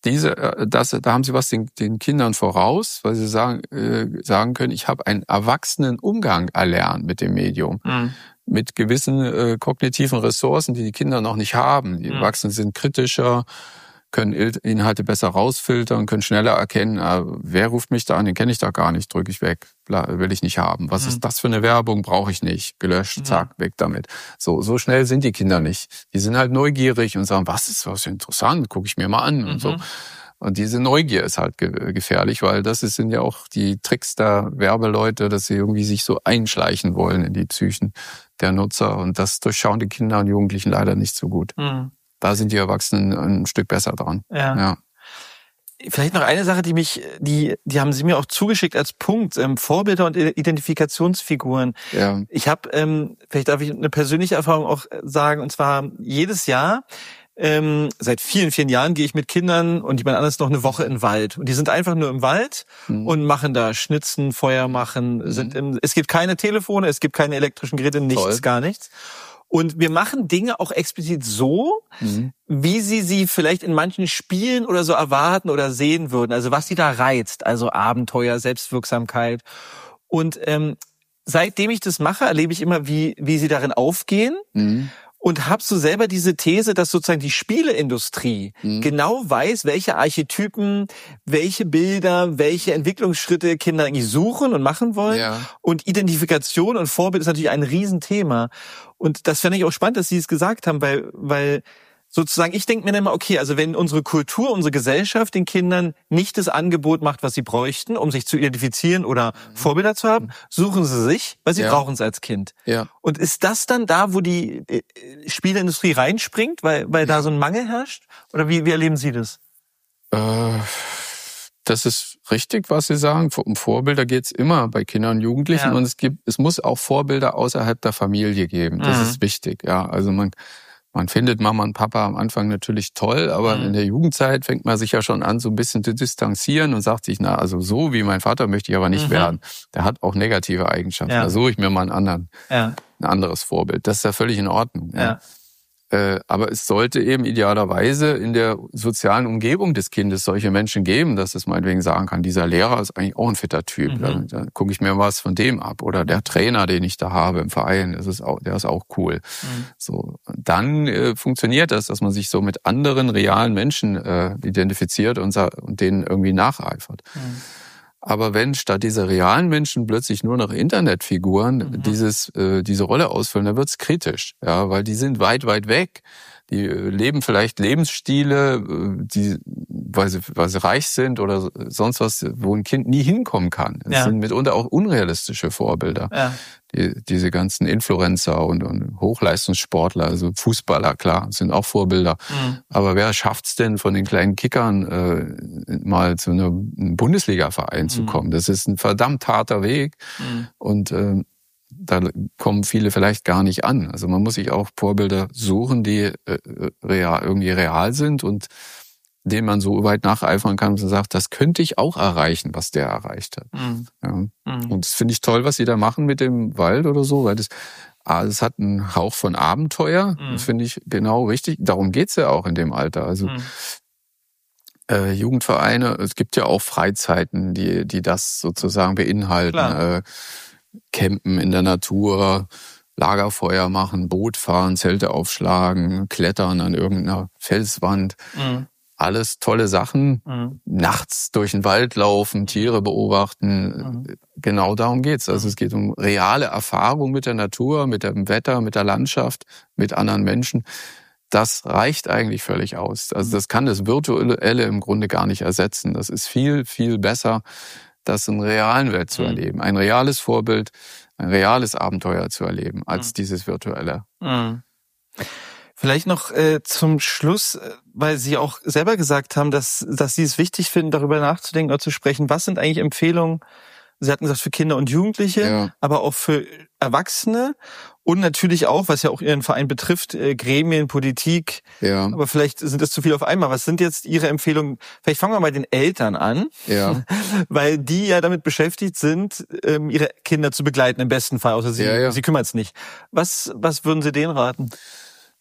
diese, das, da haben sie was den, den Kindern voraus, weil sie sagen, äh, sagen können, ich habe einen erwachsenen Umgang erlernt mit dem Medium. Mhm. Mit gewissen äh, kognitiven Ressourcen, die die Kinder noch nicht haben. Die mhm. Erwachsenen sind kritischer, können Inhalte besser rausfiltern, können schneller erkennen, äh, wer ruft mich da an, den kenne ich da gar nicht, drücke ich weg, will ich nicht haben. Was mhm. ist das für eine Werbung, brauche ich nicht, gelöscht, mhm. zack, weg damit. So so schnell sind die Kinder nicht. Die sind halt neugierig und sagen, was ist was interessant, gucke ich mir mal an mhm. und so. Und diese Neugier ist halt ge- gefährlich, weil das sind ja auch die Tricks der Werbeleute, dass sie irgendwie sich so einschleichen wollen in die Psychen der Nutzer. Und das durchschauen die Kinder und Jugendlichen leider nicht so gut. Mhm. Da sind die Erwachsenen ein Stück besser dran. Ja. ja. Vielleicht noch eine Sache, die mich, die, die haben Sie mir auch zugeschickt als Punkt: ähm, Vorbilder und Identifikationsfiguren. Ja. Ich habe, ähm, vielleicht darf ich eine persönliche Erfahrung auch sagen, und zwar jedes Jahr. Ähm, seit vielen, vielen Jahren gehe ich mit Kindern und jemand anderes noch eine Woche in den Wald. Und die sind einfach nur im Wald mhm. und machen da Schnitzen, Feuer machen. Mhm. Sind im, es gibt keine Telefone, es gibt keine elektrischen Geräte, nichts, Toll. gar nichts. Und wir machen Dinge auch explizit so, mhm. wie sie sie vielleicht in manchen Spielen oder so erwarten oder sehen würden. Also was sie da reizt. Also Abenteuer, Selbstwirksamkeit. Und ähm, seitdem ich das mache, erlebe ich immer, wie wie sie darin aufgehen. Mhm. Und hab so selber diese These, dass sozusagen die Spieleindustrie mhm. genau weiß, welche Archetypen, welche Bilder, welche Entwicklungsschritte Kinder eigentlich suchen und machen wollen. Ja. Und Identifikation und Vorbild ist natürlich ein Riesenthema. Und das fand ich auch spannend, dass Sie es gesagt haben, weil, weil sozusagen, ich denke mir dann immer, okay, also wenn unsere Kultur, unsere Gesellschaft den Kindern nicht das Angebot macht, was sie bräuchten, um sich zu identifizieren oder mhm. Vorbilder zu haben, suchen sie sich, weil sie ja. brauchen es als Kind. Ja. Und ist das dann da, wo die Spieleindustrie reinspringt, weil, weil ja. da so ein Mangel herrscht? Oder wie, wie erleben Sie das? Äh, das ist richtig, was Sie sagen. Um Vorbilder geht's immer bei Kindern und Jugendlichen. Ja. Und es gibt, es muss auch Vorbilder außerhalb der Familie geben. Das mhm. ist wichtig, ja. Also man, Man findet Mama und Papa am Anfang natürlich toll, aber mhm. in der Jugendzeit fängt man sich ja schon an, so ein bisschen zu distanzieren und sagt sich, na, also so wie mein Vater möchte ich aber nicht mhm. werden. Der hat auch negative Eigenschaften. Ja. Da suche ich mir mal einen anderen, ja. ein anderes Vorbild. Das ist ja völlig in Ordnung. Ja. Ja. Äh, aber es sollte eben idealerweise in der sozialen Umgebung des Kindes solche Menschen geben, dass es meinetwegen sagen kann, dieser Lehrer ist eigentlich auch ein fitter Typ. Mhm. Da, da gucke ich mir was von dem ab. Oder der Trainer, den ich da habe im Verein, das ist auch, der ist auch cool. Mhm. So, dann äh, funktioniert das, dass man sich so mit anderen realen Menschen äh, identifiziert und, und denen irgendwie nacheifert. Mhm. Aber wenn statt dieser realen Menschen plötzlich nur noch Internetfiguren mhm. dieses äh, diese Rolle ausfüllen, dann wird's kritisch, ja, weil die sind weit weit weg. Die äh, leben vielleicht Lebensstile, äh, die weil sie weil sie reich sind oder sonst was, wo ein Kind nie hinkommen kann. Das ja. sind mitunter auch unrealistische Vorbilder. Ja. Die, diese ganzen Influencer und, und Hochleistungssportler, also Fußballer, klar, sind auch Vorbilder. Mhm. Aber wer schafft's denn von den kleinen Kickern äh, mal zu einem Bundesliga-Verein mhm. zu kommen? Das ist ein verdammt harter Weg mhm. und äh, da kommen viele vielleicht gar nicht an. Also man muss sich auch Vorbilder suchen, die äh, real, irgendwie real sind und denen man so weit nacheifern kann, dass man sagt, das könnte ich auch erreichen, was der erreicht hat. Mhm. Ja. Mhm. Und das finde ich toll, was sie da machen mit dem Wald oder so, weil das, ah, das hat einen Hauch von Abenteuer. Mhm. Das finde ich genau richtig. Darum geht's ja auch in dem Alter. Also mhm. äh, Jugendvereine, es gibt ja auch Freizeiten, die die das sozusagen beinhalten. Äh, Campen in der Natur, Lagerfeuer machen, Boot fahren, Zelte aufschlagen, klettern an irgendeiner Felswand. Mhm. Alles tolle Sachen. Mhm. Nachts durch den Wald laufen, Tiere beobachten. Mhm. Genau darum geht's. Also mhm. es geht um reale Erfahrung mit der Natur, mit dem Wetter, mit der Landschaft, mit anderen Menschen. Das reicht eigentlich völlig aus. Also das kann das Virtuelle im Grunde gar nicht ersetzen. Das ist viel, viel besser, das in der realen Welt zu mhm. erleben. Ein reales Vorbild, ein reales Abenteuer zu erleben, als mhm. dieses Virtuelle. Mhm. Vielleicht noch äh, zum Schluss, weil Sie auch selber gesagt haben, dass dass Sie es wichtig finden, darüber nachzudenken oder zu sprechen. Was sind eigentlich Empfehlungen? Sie hatten gesagt, für Kinder und Jugendliche, ja. aber auch für Erwachsene und natürlich auch, was ja auch Ihren Verein betrifft, äh, Gremien, Politik. Ja. Aber vielleicht sind das zu viel auf einmal. Was sind jetzt Ihre Empfehlungen? Vielleicht fangen wir mal den Eltern an, ja. weil die ja damit beschäftigt sind, ähm, ihre Kinder zu begleiten im besten Fall, außer Sie, ja, ja. Sie kümmern es nicht. Was was würden Sie denen raten?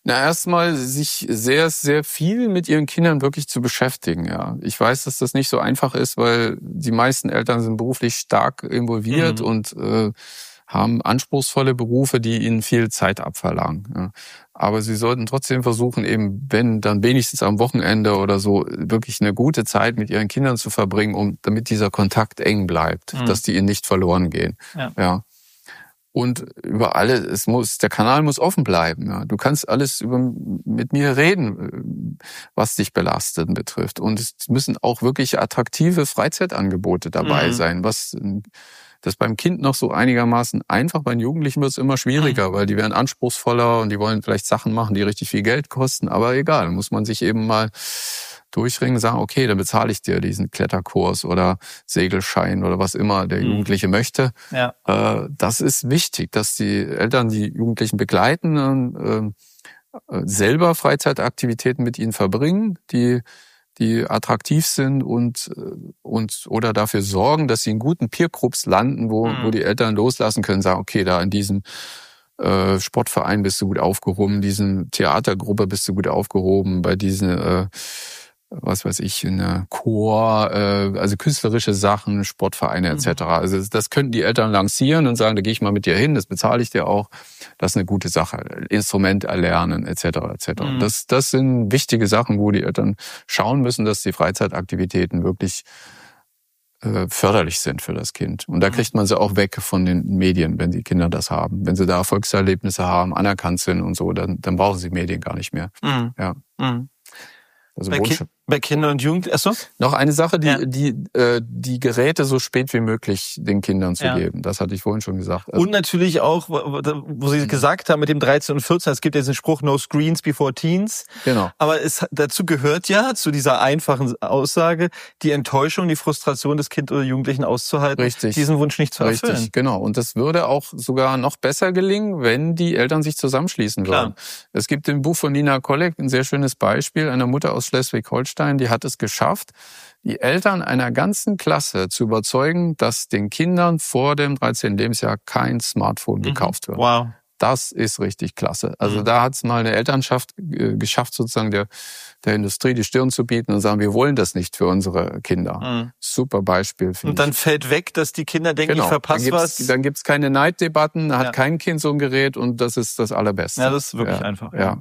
Na, erstmal sich sehr, sehr viel mit ihren Kindern wirklich zu beschäftigen, ja. Ich weiß, dass das nicht so einfach ist, weil die meisten Eltern sind beruflich stark involviert mhm. und äh, haben anspruchsvolle Berufe, die ihnen viel Zeit abverlangen. Ja. Aber sie sollten trotzdem versuchen, eben, wenn dann wenigstens am Wochenende oder so, wirklich eine gute Zeit mit ihren Kindern zu verbringen, um damit dieser Kontakt eng bleibt, mhm. dass die ihnen nicht verloren gehen. Ja. ja. Und über alle, es muss, der Kanal muss offen bleiben. Ja. Du kannst alles über, mit mir reden, was dich belastet und betrifft. Und es müssen auch wirklich attraktive Freizeitangebote dabei mhm. sein, was das beim Kind noch so einigermaßen einfach, bei den Jugendlichen wird es immer schwieriger, mhm. weil die werden anspruchsvoller und die wollen vielleicht Sachen machen, die richtig viel Geld kosten. Aber egal, muss man sich eben mal durchringen, sagen, okay, dann bezahle ich dir diesen Kletterkurs oder Segelschein oder was immer der Jugendliche mhm. möchte. Ja. Äh, das ist wichtig, dass die Eltern die Jugendlichen begleiten, äh, selber Freizeitaktivitäten mit ihnen verbringen, die die attraktiv sind und und oder dafür sorgen, dass sie in guten Peergroups landen, wo mhm. wo die Eltern loslassen können, sagen, okay, da in diesem äh, Sportverein bist du gut aufgehoben, in diesem Theatergruppe bist du gut aufgehoben, bei diesen äh, was weiß ich, eine Chor, äh, also künstlerische Sachen, Sportvereine et cetera. Mhm. Also das könnten die Eltern lancieren und sagen, da gehe ich mal mit dir hin, das bezahle ich dir auch. Das ist eine gute Sache. Instrument erlernen et cetera et cetera. Mhm. Das, das sind wichtige Sachen, wo die Eltern schauen müssen, dass die Freizeitaktivitäten wirklich äh, förderlich sind für das Kind. Und da kriegt man sie auch weg von den Medien, wenn die Kinder das haben. Wenn sie da Erfolgserlebnisse haben, anerkannt sind und so, dann, dann brauchen sie Medien gar nicht mehr. Mhm. Ja. Mhm. Also bei, Ki- bei Kindern und Jugendlichen. Achso. Noch eine Sache, die, ja. die, äh, die Geräte so spät wie möglich den Kindern zu ja. geben. Das hatte ich vorhin schon gesagt. Also und natürlich auch, wo, wo Sie gesagt haben mit dem dreizehn und vierzehn, es gibt ja diesen Spruch, no screens before teens. Genau. Aber es, dazu gehört ja, zu dieser einfachen Aussage, die Enttäuschung, die Frustration des Kindes oder Jugendlichen auszuhalten, Richtig. diesen Wunsch nicht zu erfüllen. Richtig, genau. Und das würde auch sogar noch besser gelingen, wenn die Eltern sich zusammenschließen würden. Klar. Es gibt im Buch von Nina Kolleg ein sehr schönes Beispiel einer Mutter aus Schleswig-Holstein, die hat es geschafft, die Eltern einer ganzen Klasse zu überzeugen, dass den Kindern vor dem dreizehnten Lebensjahr kein Smartphone mhm. gekauft wird. Wow. Das ist richtig klasse. Also mhm. da hat es mal eine Elternschaft äh, geschafft, sozusagen der, der Industrie die Stirn zu bieten und sagen, wir wollen das nicht für unsere Kinder. Mhm. Super Beispiel, finde ich. Und dann ich. fällt weg, dass die Kinder denken, genau. ich verpasse was. Dann gibt's keine Neiddebatten, da hat ja. kein Kind so ein Gerät und das ist das Allerbeste. Ja, das ist wirklich ja. einfach. Ja. ja.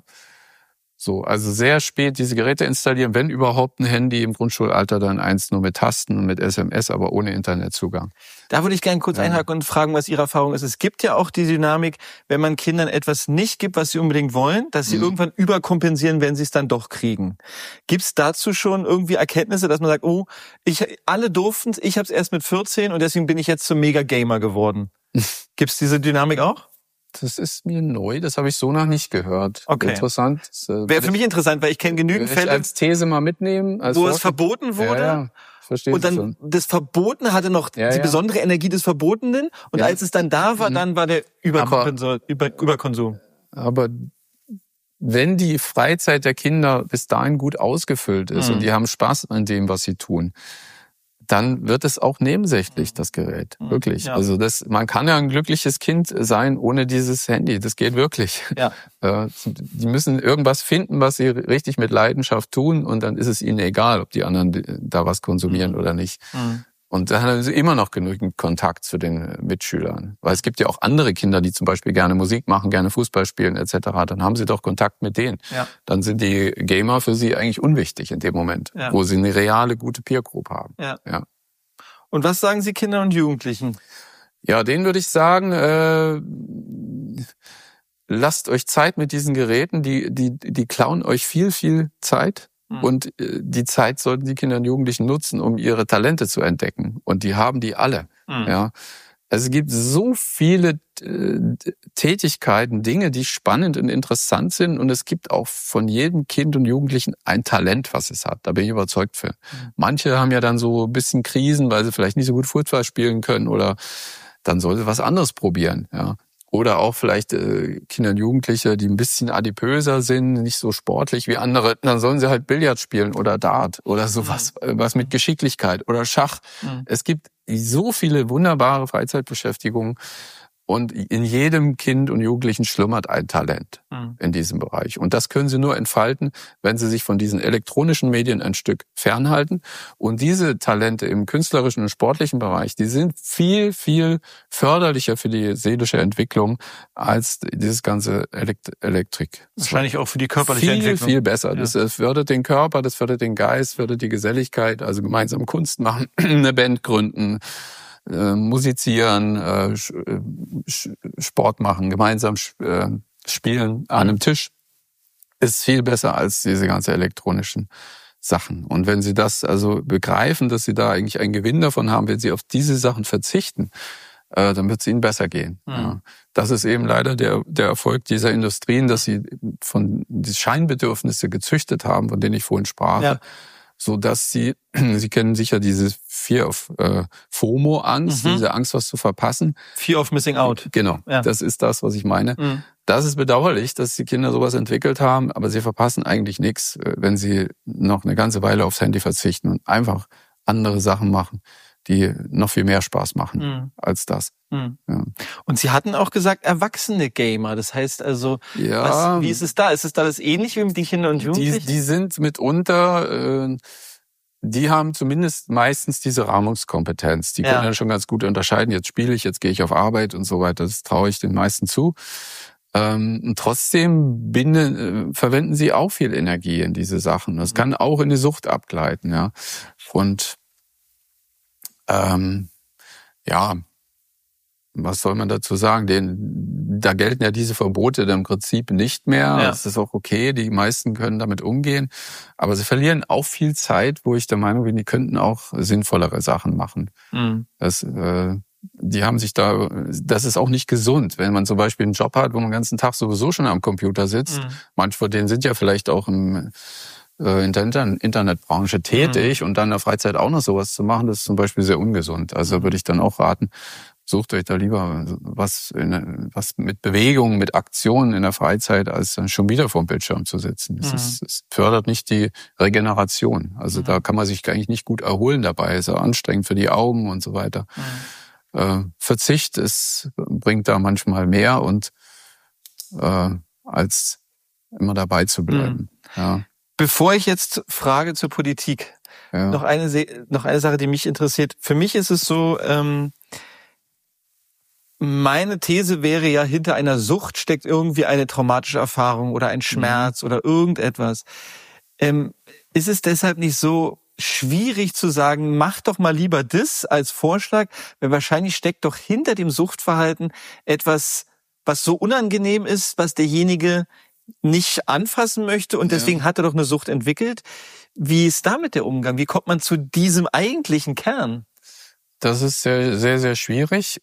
So, also sehr spät diese Geräte installieren, wenn überhaupt ein Handy im Grundschulalter, dann eins nur mit Tasten und mit S M S, aber ohne Internetzugang. Da würde ich gerne kurz ja. einhaken und fragen, was Ihre Erfahrung ist. Es gibt ja auch die Dynamik, wenn man Kindern etwas nicht gibt, was sie unbedingt wollen, dass sie mhm. irgendwann überkompensieren, wenn sie es dann doch kriegen. Gibt es dazu schon irgendwie Erkenntnisse, dass man sagt, oh, ich alle durften es, ich habe es erst mit vierzehn und deswegen bin ich jetzt zum Mega-Gamer geworden. Gibt es diese Dynamik auch? Das ist mir neu, das habe ich so noch nicht gehört. Okay. Interessant. Äh, Wäre für mich interessant, weil ich kenne genügend Fälle, als These mal mitnehmen, als wo Vorschlag. Es verboten wurde. Ja, ja. Verstehe und dann schon. Das Verbotene hatte noch ja, die ja. besondere Energie des Verbotenen und ja. als es dann da war, dann war der Überkonsum. Über, Überkonsum. Aber wenn die Freizeit der Kinder bis dahin gut ausgefüllt ist mhm. und die haben Spaß an dem, was sie tun, dann wird es auch nebensächlich, das Gerät. Wirklich. Ja. Also das, man kann ja ein glückliches Kind sein ohne dieses Handy. Das geht wirklich. Ja. Die müssen irgendwas finden, was sie richtig mit Leidenschaft tun und dann ist es ihnen egal, ob die anderen da was konsumieren mhm. oder nicht. Mhm. Und dann haben sie immer noch genügend Kontakt zu den Mitschülern. Weil es gibt ja auch andere Kinder, die zum Beispiel gerne Musik machen, gerne Fußball spielen et cetera. Dann haben sie doch Kontakt mit denen. Ja. Dann sind die Gamer für sie eigentlich unwichtig in dem Moment, ja. wo sie eine reale, gute Peer-Group haben. Ja. Ja. Und was sagen Sie Kindern und Jugendlichen? Ja, denen würde ich sagen, äh, lasst euch Zeit mit diesen Geräten. Die, die, die klauen euch viel, viel Zeit. Und die Zeit sollten die Kinder und Jugendlichen nutzen, um ihre Talente zu entdecken. Und die haben die alle. Mhm. Ja. Also es gibt so viele äh, Tätigkeiten, Dinge, die spannend und interessant sind. Und es gibt auch von jedem Kind und Jugendlichen ein Talent, was es hat. Da bin ich überzeugt für. Mhm. Manche haben ja dann so ein bisschen Krisen, weil sie vielleicht nicht so gut Fußball spielen können. Oder dann sollen sie was anderes probieren. Ja. Oder auch vielleicht äh, Kinder und Jugendliche, die ein bisschen adipöser sind, nicht so sportlich wie andere. Dann sollen sie halt Billard spielen oder Dart oder sowas, mhm. was mit Geschicklichkeit oder Schach. Mhm. Es gibt so viele wunderbare Freizeitbeschäftigungen und in jedem Kind und Jugendlichen schlummert ein Talent. Mhm. in diesem Bereich. Und das können sie nur entfalten, wenn sie sich von diesen elektronischen Medien ein Stück fernhalten. Und diese Talente im künstlerischen und sportlichen Bereich, die sind viel, viel förderlicher für die seelische Entwicklung als dieses ganze Elekt- Elektrik. Wahrscheinlich auch für die körperliche viel, Entwicklung. Viel, viel besser. Ja. Das, das fördert den Körper, das fördert den Geist, fördert die Geselligkeit, also gemeinsam Kunst machen, eine Band gründen, äh, musizieren, äh, Sport machen, gemeinsam äh, spielen an einem Tisch, ist viel besser als diese ganze elektronischen Sachen. Und wenn Sie das also begreifen, dass Sie da eigentlich einen Gewinn davon haben, wenn Sie auf diese Sachen verzichten, äh, dann wird es Ihnen besser gehen. Mhm. Ja. Das ist eben leider der, der Erfolg dieser Industrien, dass sie von die Scheinbedürfnisse gezüchtet haben, von denen ich vorhin sprach. Ja. So dass sie, Sie kennen sicher diese Fear of äh, FOMO-Angst, mhm. diese Angst, was zu verpassen. Fear of Missing Out. Genau, ja. Das ist das, was ich meine. Mhm. Das ist bedauerlich, dass die Kinder sowas entwickelt haben, aber sie verpassen eigentlich nichts, wenn sie noch eine ganze Weile aufs Handy verzichten und einfach andere Sachen machen, die noch viel mehr Spaß machen mhm. als das. Mhm. Ja. Und Sie hatten auch gesagt, erwachsene Gamer. Das heißt also, ja, was, wie ist es da? Ist es da das ähnlich wie mit den Kindern und Jugendlichen? Die, die sind mitunter, äh, die haben zumindest meistens diese Rahmungskompetenz. Die können ja. dann schon ganz gut unterscheiden. Jetzt spiele ich, jetzt gehe ich auf Arbeit und so weiter. Das traue ich den meisten zu. Ähm, und trotzdem binden, äh, verwenden sie auch viel Energie in diese Sachen. Das kann auch in die Sucht abgleiten, ja. Und ähm, ja, was soll man dazu sagen? Den, da gelten ja diese Verbote dann im Prinzip nicht mehr. Ja. Das ist auch okay, die meisten können damit umgehen. Aber sie verlieren auch viel Zeit, wo ich der Meinung bin, die könnten auch sinnvollere Sachen machen. Mhm. Das äh, Die haben sich da, das ist auch nicht gesund, wenn man zum Beispiel einen Job hat, wo man den ganzen Tag sowieso schon am Computer sitzt. Mhm. Manche von denen sind ja vielleicht auch im, äh, in der Internetbranche tätig mhm. und dann in der Freizeit auch noch sowas zu machen, das ist zum Beispiel sehr ungesund. Also mhm. würde ich dann auch raten, sucht euch da lieber was, in, was mit Bewegung, mit Aktionen in der Freizeit, als dann schon wieder vor dem Bildschirm zu sitzen. Das, mhm. ist, das fördert nicht die Regeneration. Also mhm. da kann man sich eigentlich nicht gut erholen dabei. Ist auch anstrengend für die Augen und so weiter. Mhm. Äh, Verzicht ist, bringt da manchmal mehr und äh, als immer dabei zu bleiben. Mhm. Ja. Bevor ich jetzt frage zur Politik, ja. noch eine noch eine Sache, die mich interessiert. Für mich ist es so, ähm, meine These wäre ja, hinter einer Sucht steckt irgendwie eine traumatische Erfahrung oder ein Schmerz mhm. oder irgendetwas. Ähm, ist es deshalb nicht so schwierig zu sagen, mach doch mal lieber das als Vorschlag, weil wahrscheinlich steckt doch hinter dem Suchtverhalten etwas, was so unangenehm ist, was derjenige nicht anfassen möchte und deswegen ja. hat er doch eine Sucht entwickelt. Wie ist damit der Umgang? Wie kommt man zu diesem eigentlichen Kern? Das ist sehr, sehr, sehr schwierig.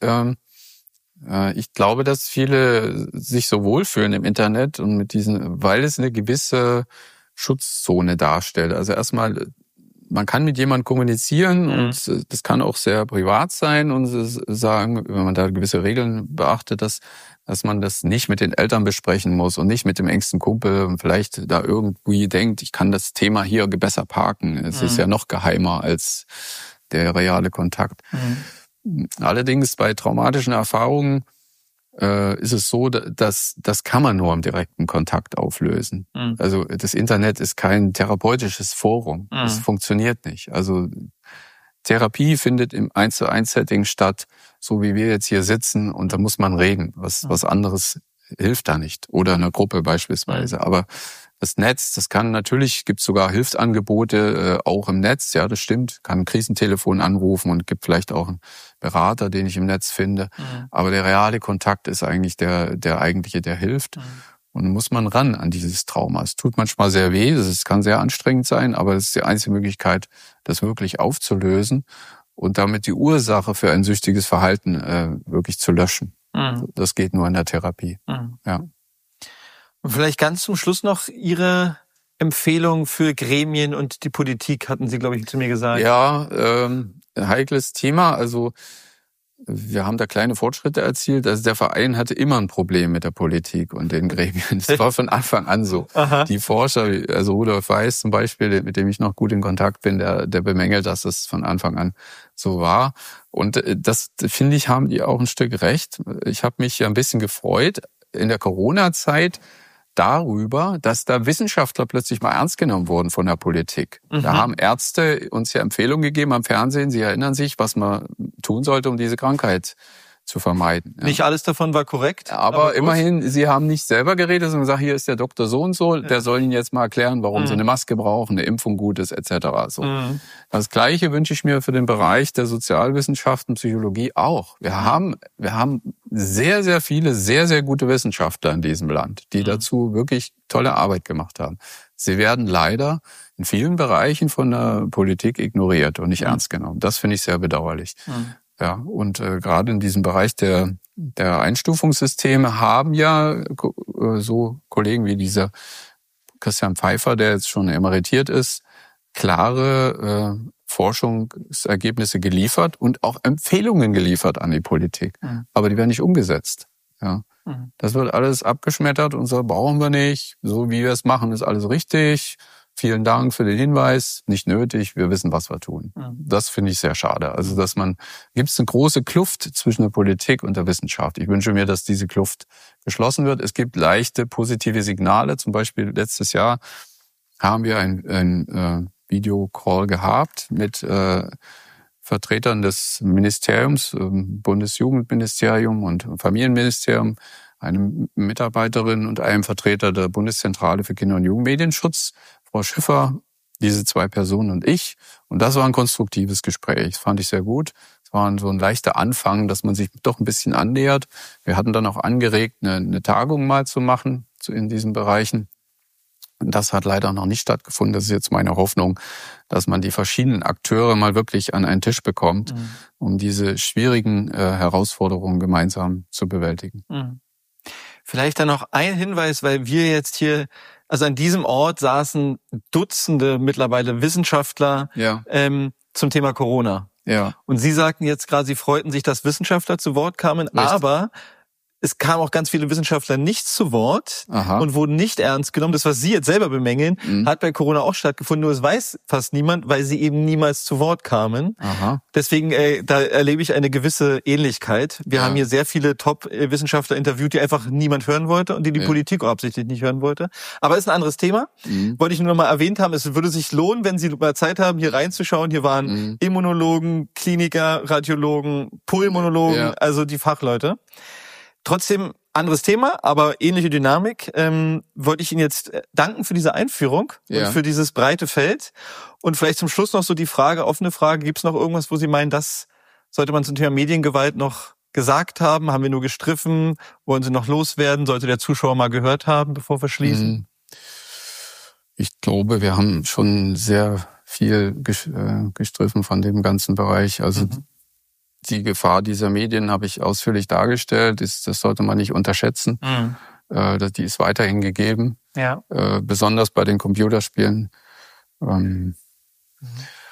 Ich glaube, dass viele sich so wohlfühlen im Internet und mit diesen, weil es eine gewisse Schutzzone darstellt. Also erstmal, man kann mit jemandem kommunizieren mhm. und das kann auch sehr privat sein und sagen, wenn man da gewisse Regeln beachtet, dass, dass man das nicht mit den Eltern besprechen muss und nicht mit dem engsten Kumpel und vielleicht da irgendwie denkt, ich kann das Thema hier besser parken. Es mhm. ist ja noch geheimer als der reale Kontakt. Mhm. Allerdings bei traumatischen Erfahrungen äh, ist es so, dass das kann man nur im direkten Kontakt auflösen. Mhm. Also das Internet ist kein therapeutisches Forum. Mhm. Das funktioniert nicht. Also Therapie findet im eins zu eins Setting statt, so wie wir jetzt hier sitzen und da muss man reden. Was, mhm. was anderes hilft da nicht. Oder in einer Gruppe beispielsweise. Mhm. Aber das Netz, das kann natürlich, gibt sogar Hilfsangebote äh, auch im Netz, ja, das stimmt. Kann ein Krisentelefon anrufen und gibt vielleicht auch einen Berater, den ich im Netz finde. Mhm. Aber der reale Kontakt ist eigentlich der der eigentliche, der hilft. Mhm. Und muss man ran an dieses Trauma. Es tut manchmal sehr weh, es kann sehr anstrengend sein, aber es ist die einzige Möglichkeit, das wirklich aufzulösen und damit die Ursache für ein süchtiges Verhalten äh, wirklich zu löschen. Mhm. Das geht nur in der Therapie. Mhm. Ja. Und vielleicht ganz zum Schluss noch Ihre Empfehlung für Gremien und die Politik, hatten Sie, glaube ich, zu mir gesagt. Ja, ähm, ein heikles Thema. Also wir haben da kleine Fortschritte erzielt. Also der Verein hatte immer ein Problem mit der Politik und den Gremien. Das war von Anfang an so. Aha. Die Forscher, also Rudolf Weiß zum Beispiel, mit dem ich noch gut in Kontakt bin, der, der bemängelt, dass es von Anfang an so war. Und das, finde ich, haben die auch ein Stück recht. Ich habe mich ja ein bisschen gefreut in der Corona-Zeit, darüber, dass da Wissenschaftler plötzlich mal ernst genommen wurden von der Politik. Mhm. Da haben Ärzte uns ja Empfehlungen gegeben am Fernsehen, Sie erinnern sich, was man tun sollte, um diese Krankheit zu vermeiden. Ja. Nicht alles davon war korrekt. Aber, aber immerhin, Sie haben nicht selber geredet, sondern gesagt, hier ist der Doktor so und so, der soll Ihnen jetzt mal erklären, warum mhm. Sie eine Maske brauchen, eine Impfung gut ist, et cetera. So. Mhm. Das Gleiche wünsche ich mir für den Bereich der Sozialwissenschaften, Psychologie auch. Wir haben, wir haben sehr, sehr viele, sehr, sehr gute Wissenschaftler in diesem Land, die mhm. dazu wirklich tolle Arbeit gemacht haben. Sie werden leider in vielen Bereichen von der Politik ignoriert und nicht mhm. ernst genommen. Das finde ich sehr bedauerlich. Mhm. Ja, und äh, gerade in diesem Bereich der der Einstufungssysteme haben ja äh, so Kollegen wie dieser Christian Pfeiffer, der jetzt schon emeritiert ist, klare äh, Forschungsergebnisse geliefert und auch Empfehlungen geliefert an die Politik. Mhm. Aber die werden nicht umgesetzt. Ja, mhm. Das wird alles abgeschmettert und so brauchen wir nicht. So wie wir es machen, ist alles richtig. Vielen Dank für den Hinweis. Nicht nötig. Wir wissen, was wir tun. Mhm. Das finde ich sehr schade. Also, dass man, gibt es eine große Kluft zwischen der Politik und der Wissenschaft. Ich wünsche mir, dass diese Kluft geschlossen wird. Es gibt leichte positive Signale. Zum Beispiel letztes Jahr haben wir ein, ein äh, Videocall gehabt mit äh, Vertretern des Ministeriums, äh, Bundesjugendministerium und Familienministerium, eine Mitarbeiterin und einem Vertreter der Bundeszentrale für Kinder- und Jugendmedienschutz, Frau Schiffer, diese zwei Personen und ich. Und das war ein konstruktives Gespräch. Das fand ich sehr gut. Es war so ein leichter Anfang, dass man sich doch ein bisschen annähert. Wir hatten dann auch angeregt, eine, eine Tagung mal zu machen in diesen Bereichen. Das hat leider noch nicht stattgefunden. Das ist jetzt meine Hoffnung, dass man die verschiedenen Akteure mal wirklich an einen Tisch bekommt, mhm. um diese schwierigen äh, Herausforderungen gemeinsam zu bewältigen. Mhm. Vielleicht dann noch ein Hinweis, weil wir jetzt hier, also an diesem Ort saßen Dutzende mittlerweile Wissenschaftler ja. ähm, zum Thema Corona. Ja. Und Sie sagten jetzt gerade, Sie freuten sich, dass Wissenschaftler zu Wort kamen, Richtig. aber es kamen auch ganz viele Wissenschaftler nicht zu Wort Aha. und wurden nicht ernst genommen. Das, was Sie jetzt selber bemängeln, mhm. hat bei Corona auch stattgefunden. Nur es weiß fast niemand, weil sie eben niemals zu Wort kamen. Aha. Deswegen, äh, da erlebe ich eine gewisse Ähnlichkeit. Wir ja. haben hier sehr viele Top-Wissenschaftler interviewt, die einfach niemand hören wollte und die die ja. Politik auch absichtlich nicht hören wollte. Aber ist ein anderes Thema. Mhm. Wollte ich nur noch mal erwähnt haben. Es würde sich lohnen, wenn Sie mal Zeit haben, hier reinzuschauen. Hier waren mhm. Immunologen, Kliniker, Radiologen, Pulmonologen, ja. also die Fachleute. Trotzdem anderes Thema, aber ähnliche Dynamik. Ähm, wollte ich Ihnen jetzt danken für diese Einführung ja. und für dieses breite Feld. Und vielleicht zum Schluss noch so die Frage, offene Frage, gibt es noch irgendwas, wo Sie meinen, das sollte man zum Thema Mediengewalt noch gesagt haben? Haben wir nur gestriffen? Wollen Sie noch loswerden? Sollte der Zuschauer mal gehört haben, bevor wir schließen? Ich glaube, wir haben schon sehr viel gestriffen von dem ganzen Bereich. Also mhm. die Gefahr dieser Medien habe ich ausführlich dargestellt. Das, das sollte man nicht unterschätzen. Mhm. Äh, die ist weiterhin gegeben. Ja. Äh, besonders bei den Computerspielen. Ähm, mhm.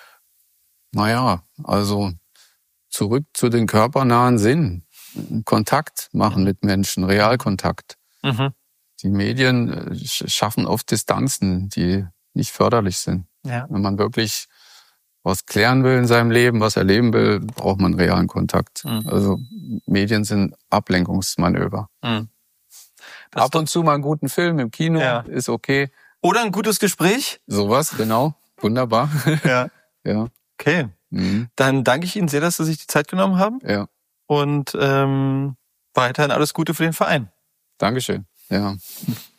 Naja, also zurück zu den körpernahen Sinn. Kontakt machen mit Menschen, Realkontakt. Mhm. Die Medien schaffen oft Distanzen, die nicht förderlich sind. Ja. Wenn man wirklich was klären will in seinem Leben, was erleben will, braucht man realen Kontakt. Mhm. Also Medien sind Ablenkungsmanöver. Mhm. Ab und zu mal einen guten Film im Kino, ja. ist okay. Oder ein gutes Gespräch. Sowas, genau. Wunderbar. Ja. Ja. Okay. Mhm. Dann danke ich Ihnen sehr, dass Sie sich die Zeit genommen haben. Ja. Und ähm, weiterhin alles Gute für den Verein. Dankeschön. Ja.